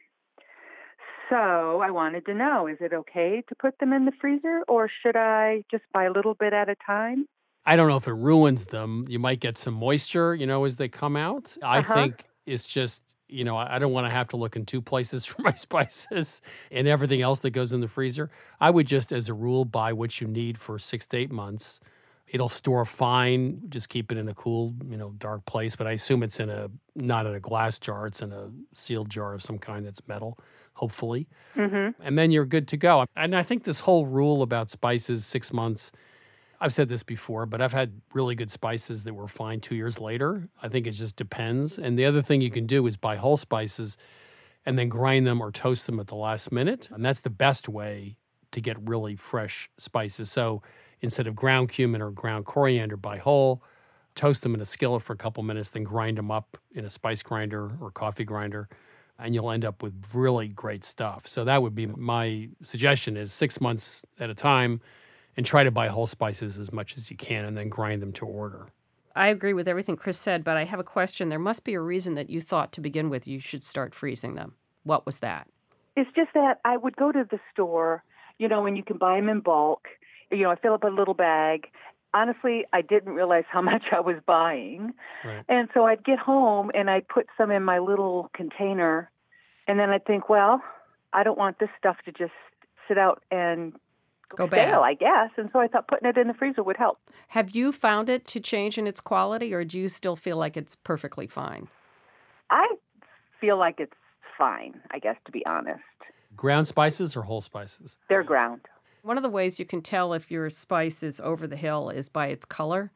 So I wanted to know, is it okay to put them in the freezer, or should I just buy a little bit at a time? I don't know if it ruins them. You might get some moisture, as they come out. I think it's just, I don't want to have to look in two places for my spices and everything else that goes in the freezer. I would just, as a rule, buy what you need for 6 to 8 months. It'll store fine. Just keep it in a cool, dark place. But I assume it's not in a glass jar. It's in a sealed jar of some kind that's metal, hopefully. Mm-hmm. And then you're good to go. And I think this whole rule about spices, 6 months, I've said this before, but I've had really good spices that were fine 2 years later. I think it just depends. And the other thing you can do is buy whole spices and then grind them or toast them at the last minute. And that's the best way to get really fresh spices. So instead of ground cumin or ground coriander, buy whole, toast them in a skillet for a couple minutes, then grind them up in a spice grinder or coffee grinder, and you'll end up with really great stuff. So that would be my suggestion, is 6 months at a time, and try to buy whole spices as much as you can and then grind them to order. I agree with everything Chris said, but I have a question. There must be a reason that you thought to begin with you should start freezing them. What was that? It's just that I would go to the store, and you can buy them in bulk. I fill up a little bag. Honestly, I didn't realize how much I was buying. Right. And so I'd get home and I'd put some in my little container. And then I'd think, well, I don't want this stuff to just sit out and go bad, stale, I guess. And so I thought putting it in the freezer would help. Have you found it to change in its quality, or do you still feel like it's perfectly fine? I feel like it's fine, I guess, to be honest. Ground spices or whole spices? They're ground. One of the ways you can tell if your spice is over the hill is by its color.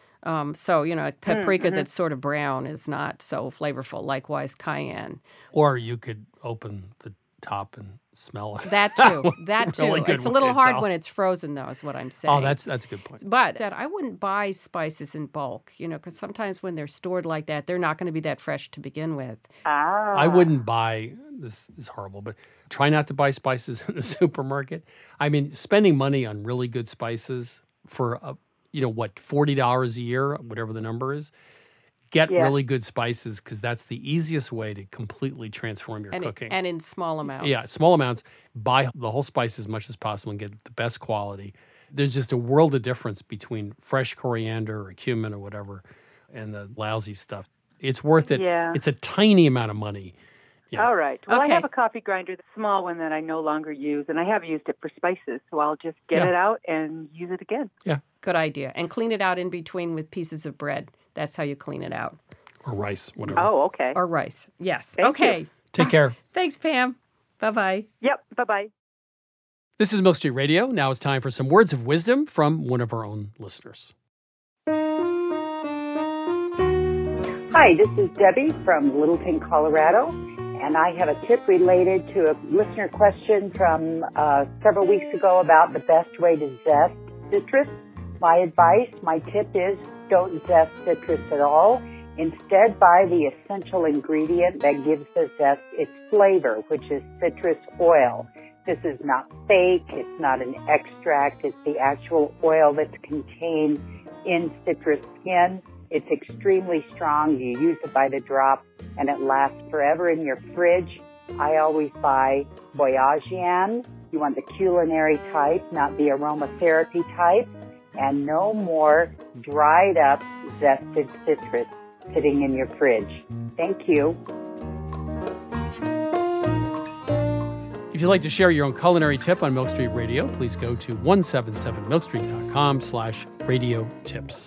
Paprika that's sort of brown is not so flavorful. Likewise, cayenne. Or you could open the top and smell it. That too. That Really too. good It's a little way to hard tell. when it's frozen, though, is what I'm saying. Oh, that's a good point. But I wouldn't buy spices in bulk, because sometimes when they're stored like that, they're not going to be that fresh to begin with. I wouldn't buy, this is horrible, but try not to buy spices in the supermarket. I mean, spending money on really good spices for, $40 a year, whatever the number is, get really good spices, because that's the easiest way to completely transform your cooking. And in small amounts. Yeah, small amounts. Buy the whole spice as much as possible and get the best quality. There's just a world of difference between fresh coriander or cumin or whatever and the lousy stuff. It's worth it. Yeah. It's a tiny amount of money. Yeah. All right. Well, Okay. I have a coffee grinder, the small one that I no longer use, and I have used it for spices, so I'll just get it out and use it again. Yeah. Good idea. And clean it out in between with pieces of bread. That's how you clean it out. Or rice, whatever. Oh, okay. Or rice. Yes. Thank okay. you. Take care. Thanks, Pam. Bye-bye. Yep. Bye-bye. This is Milk Street Radio. Now it's time for some words of wisdom from one of our own listeners. Hi, this is Debbie from Littleton, Colorado, and I have a tip related to a listener question from several weeks ago about the best way to zest citrus. My advice, my tip is don't zest citrus at all. Instead, buy the essential ingredient that gives the zest its flavor, which is citrus oil. This is not fake. It's not an extract. It's the actual oil that's contained in citrus skin. It's extremely strong. You use it by the drop, and it lasts forever in your fridge. I always buy Voyagian. You want the culinary type, not the aromatherapy type. And no more dried up, zested citrus sitting in your fridge. Thank you. If you'd like to share your own culinary tip on Milk Street Radio, please go to 177milkstreet.com/radio tips.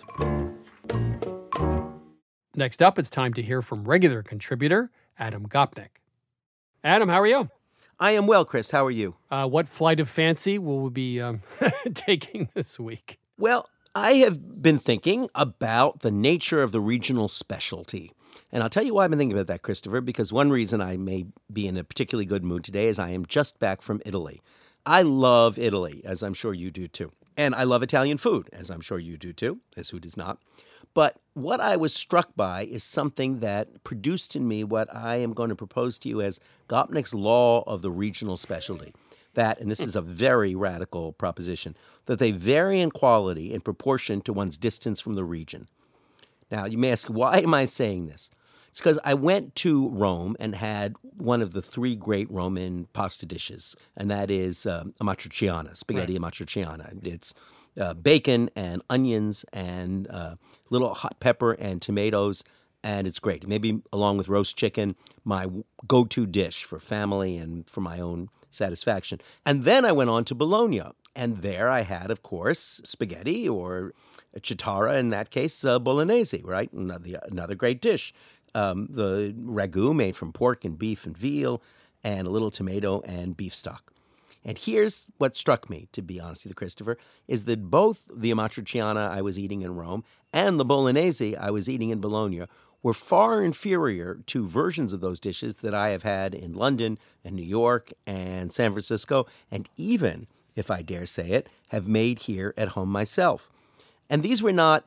Next up, it's time to hear from regular contributor Adam Gopnik. Adam, how are you? I am well, Chris. How are you? What flight of fancy will we be taking this week? Well, I have been thinking about the nature of the regional specialty. And I'll tell you why I've been thinking about that, Christopher, because one reason I may be in a particularly good mood today is I am just back from Italy. I love Italy, as I'm sure you do too. And I love Italian food, as I'm sure you do too, as who does not. But what I was struck by is something that produced in me what I am going to propose to you as Gopnik's law of the regional specialty. That, and this is a very radical proposition, that they vary in quality in proportion to one's distance from the region. Now, you may ask, why am I saying this? It's because I went to Rome and had one of the three great Roman pasta dishes, and that is amatriciana, spaghetti amatriciana. It's bacon and onions and little hot pepper and tomatoes, and it's great. Maybe along with roast chicken, my go-to dish for family and for my own satisfaction. And then I went on to Bologna, and there I had, of course, spaghetti or chitarra, in that case, bolognese, right? Another great dish. The ragu made from pork and beef and veal, and a little tomato and beef stock. And here's what struck me, to be honest with you, Christopher, is that both the amatriciana I was eating in Rome and the bolognese I was eating in Bologna were far inferior to versions of those dishes that I have had in London and New York and San Francisco, and even, if I dare say it, have made here at home myself. And these were not,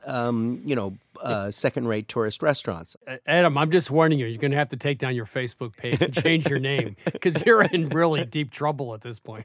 second-rate tourist restaurants. Adam, I'm just warning you, you're going to have to take down your Facebook page and change your name because you're in really deep trouble at this point.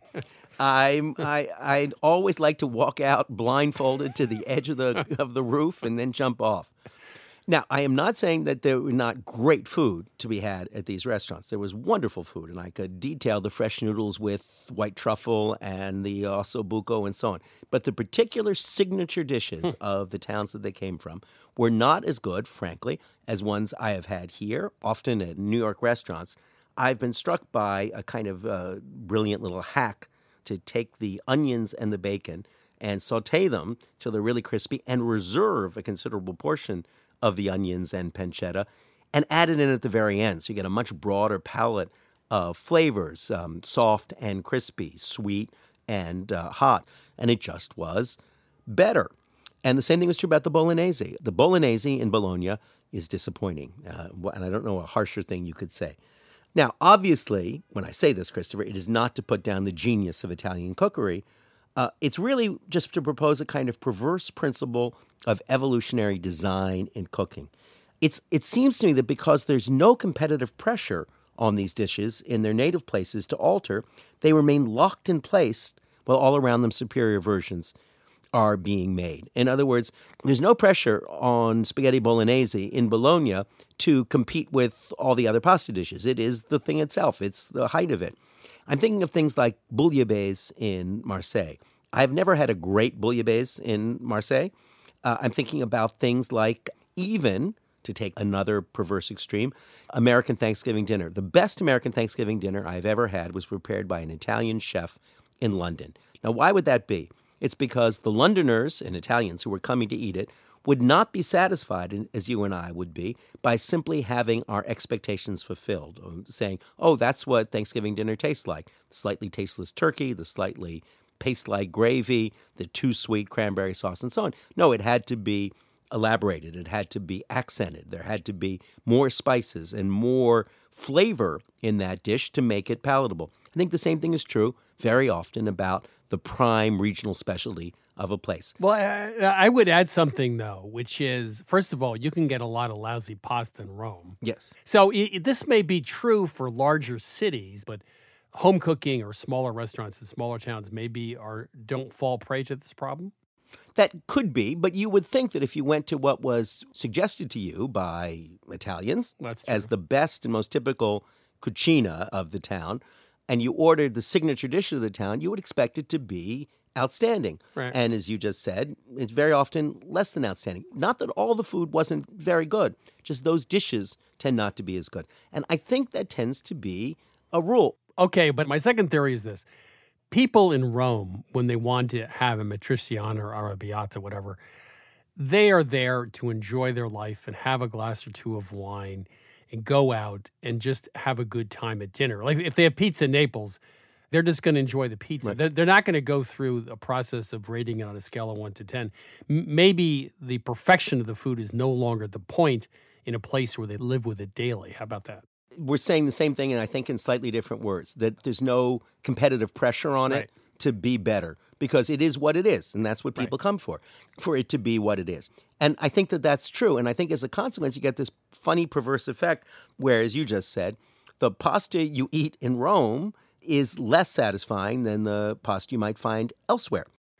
I'd always like to walk out blindfolded to the edge of the roof and then jump off. Now, I am not saying that there were not great food to be had at these restaurants. There was wonderful food, and I could detail the fresh noodles with white truffle and the ossobuco and so on. But the particular signature dishes of the towns that they came from were not as good, frankly, as ones I have had here, often at New York restaurants. I've been struck by a kind of brilliant little hack to take the onions and the bacon and saute them till they're really crispy and reserve a considerable portion of the onions and pancetta and add it in at the very end. So you get a much broader palette of flavors, soft and crispy, sweet and hot. And it just was better. And the same thing was true about the bolognese. The bolognese in Bologna is disappointing. And I don't know a harsher thing you could say. Now, obviously, when I say this, Christopher, it is not to put down the genius of Italian cookery. It's really just to propose a kind of perverse principle of evolutionary design in cooking. It seems to me that because there's no competitive pressure on these dishes in their native places to alter, they remain locked in place while all around them superior versions are being made. In other words, there's no pressure on spaghetti bolognese in Bologna to compete with all the other pasta dishes. It is the thing itself. It's the height of it. I'm thinking of things like bouillabaisse in Marseille. I've never had a great bouillabaisse in Marseille. I'm thinking about things like, even, to take another perverse extreme, American Thanksgiving dinner. The best American Thanksgiving dinner I've ever had was prepared by an Italian chef in London. Now, why would that be? It's because the Londoners and Italians who were coming to eat it would not be satisfied, as you and I would be, by simply having our expectations fulfilled, saying, oh, that's what Thanksgiving dinner tastes like. The slightly tasteless turkey, the slightly paste-like gravy, the too sweet cranberry sauce, and so on. No, it had to be elaborated. It had to be accented. There had to be more spices and more flavor in that dish to make it palatable. I think the same thing is true very often about the prime regional specialty of a place. Well, I would add something, though, which is, first of all, you can get a lot of lousy pasta in Rome. Yes. So this may be true for larger cities, but home cooking or smaller restaurants in smaller towns maybe don't fall prey to this problem? That could be, but you would think that if you went to what was suggested to you by Italians as the best and most typical cucina of the town, and you ordered the signature dish of the town, you would expect it to be outstanding. Right. And as you just said, it's very often less than outstanding. Not that all the food wasn't very good, just those dishes tend not to be as good. And I think that tends to be a rule. Okay, but my second theory is this. People in Rome, when they want to have a matriciana or arrabbiata, whatever, they are there to enjoy their life and have a glass or two of wine and go out and just have a good time at dinner. Like if they have pizza in Naples, they're just going to enjoy the pizza. Right. They're not going to go through a process of rating it on a scale of 1 to 10. Maybe the perfection of the food is no longer the point in a place where they live with it daily. How about that? We're saying the same thing, and I think in slightly different words, that there's no competitive pressure on it to be better because it is what it is, and that's what people come for it to be what it is. And I think that that's true, and I think as a consequence, you get this funny, perverse effect where, as you just said, the pasta you eat in Rome is less satisfying than the pasta you might find elsewhere.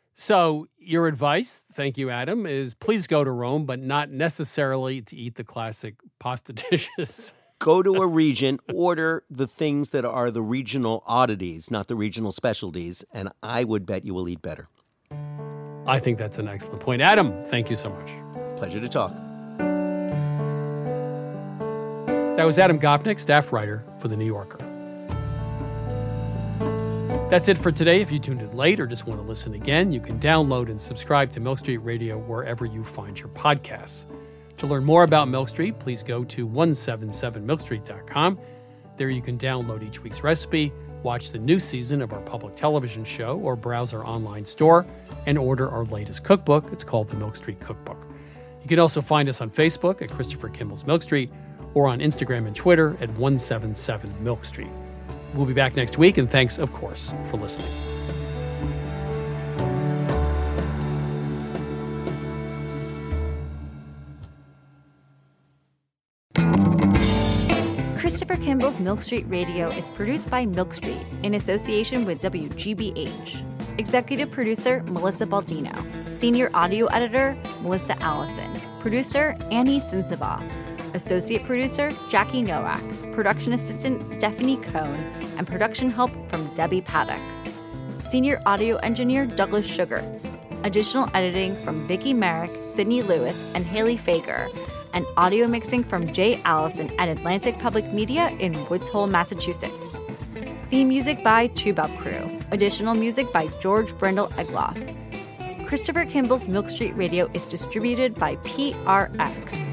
So your advice, thank you, Adam, is please go to Rome, but not necessarily to eat the classic pasta dishes. Go to a region, order the things that are the regional oddities, not the regional specialties, and I would bet you will eat better. I think that's an excellent point. Adam, thank you so much. Pleasure to talk. That was Adam Gopnik, staff writer for The New Yorker. That's it for today. If you tuned in late or just want to listen again, you can download and subscribe to Milk Street Radio wherever you find your podcasts. To learn more about Milk Street, please go to 177milkstreet.com. There you can download each week's recipe, watch the new season of our public television show, or browse our online store and order our latest cookbook. It's called the Milk Street Cookbook. You can also find us on Facebook at Christopher Kimball's Milk Street or on Instagram and Twitter at 177 Milk Street. We'll be back next week, and thanks, of course, for listening. Christopher Kimball's Milk Street Radio is produced by Milk Street in association with WGBH. Executive producer, Melissa Baldino. Senior audio editor, Melissa Allison. Producer, Annie Sensabaugh. Associate producer, Jackie Nowak. Production assistant, Stephanie Cohn. And production help from Debbie Paddock. Senior audio engineer, Douglas Sugarts. Additional editing from Vicki Merrick, Sydney Lewis, and Haley Fager. And audio mixing from Jay Allison at Atlantic Public Media in Woods Hole, Massachusetts. Theme music by Tube Up Crew. Additional music by George Brendel Egloff. Christopher Kimball's Milk Street Radio is distributed by PRX.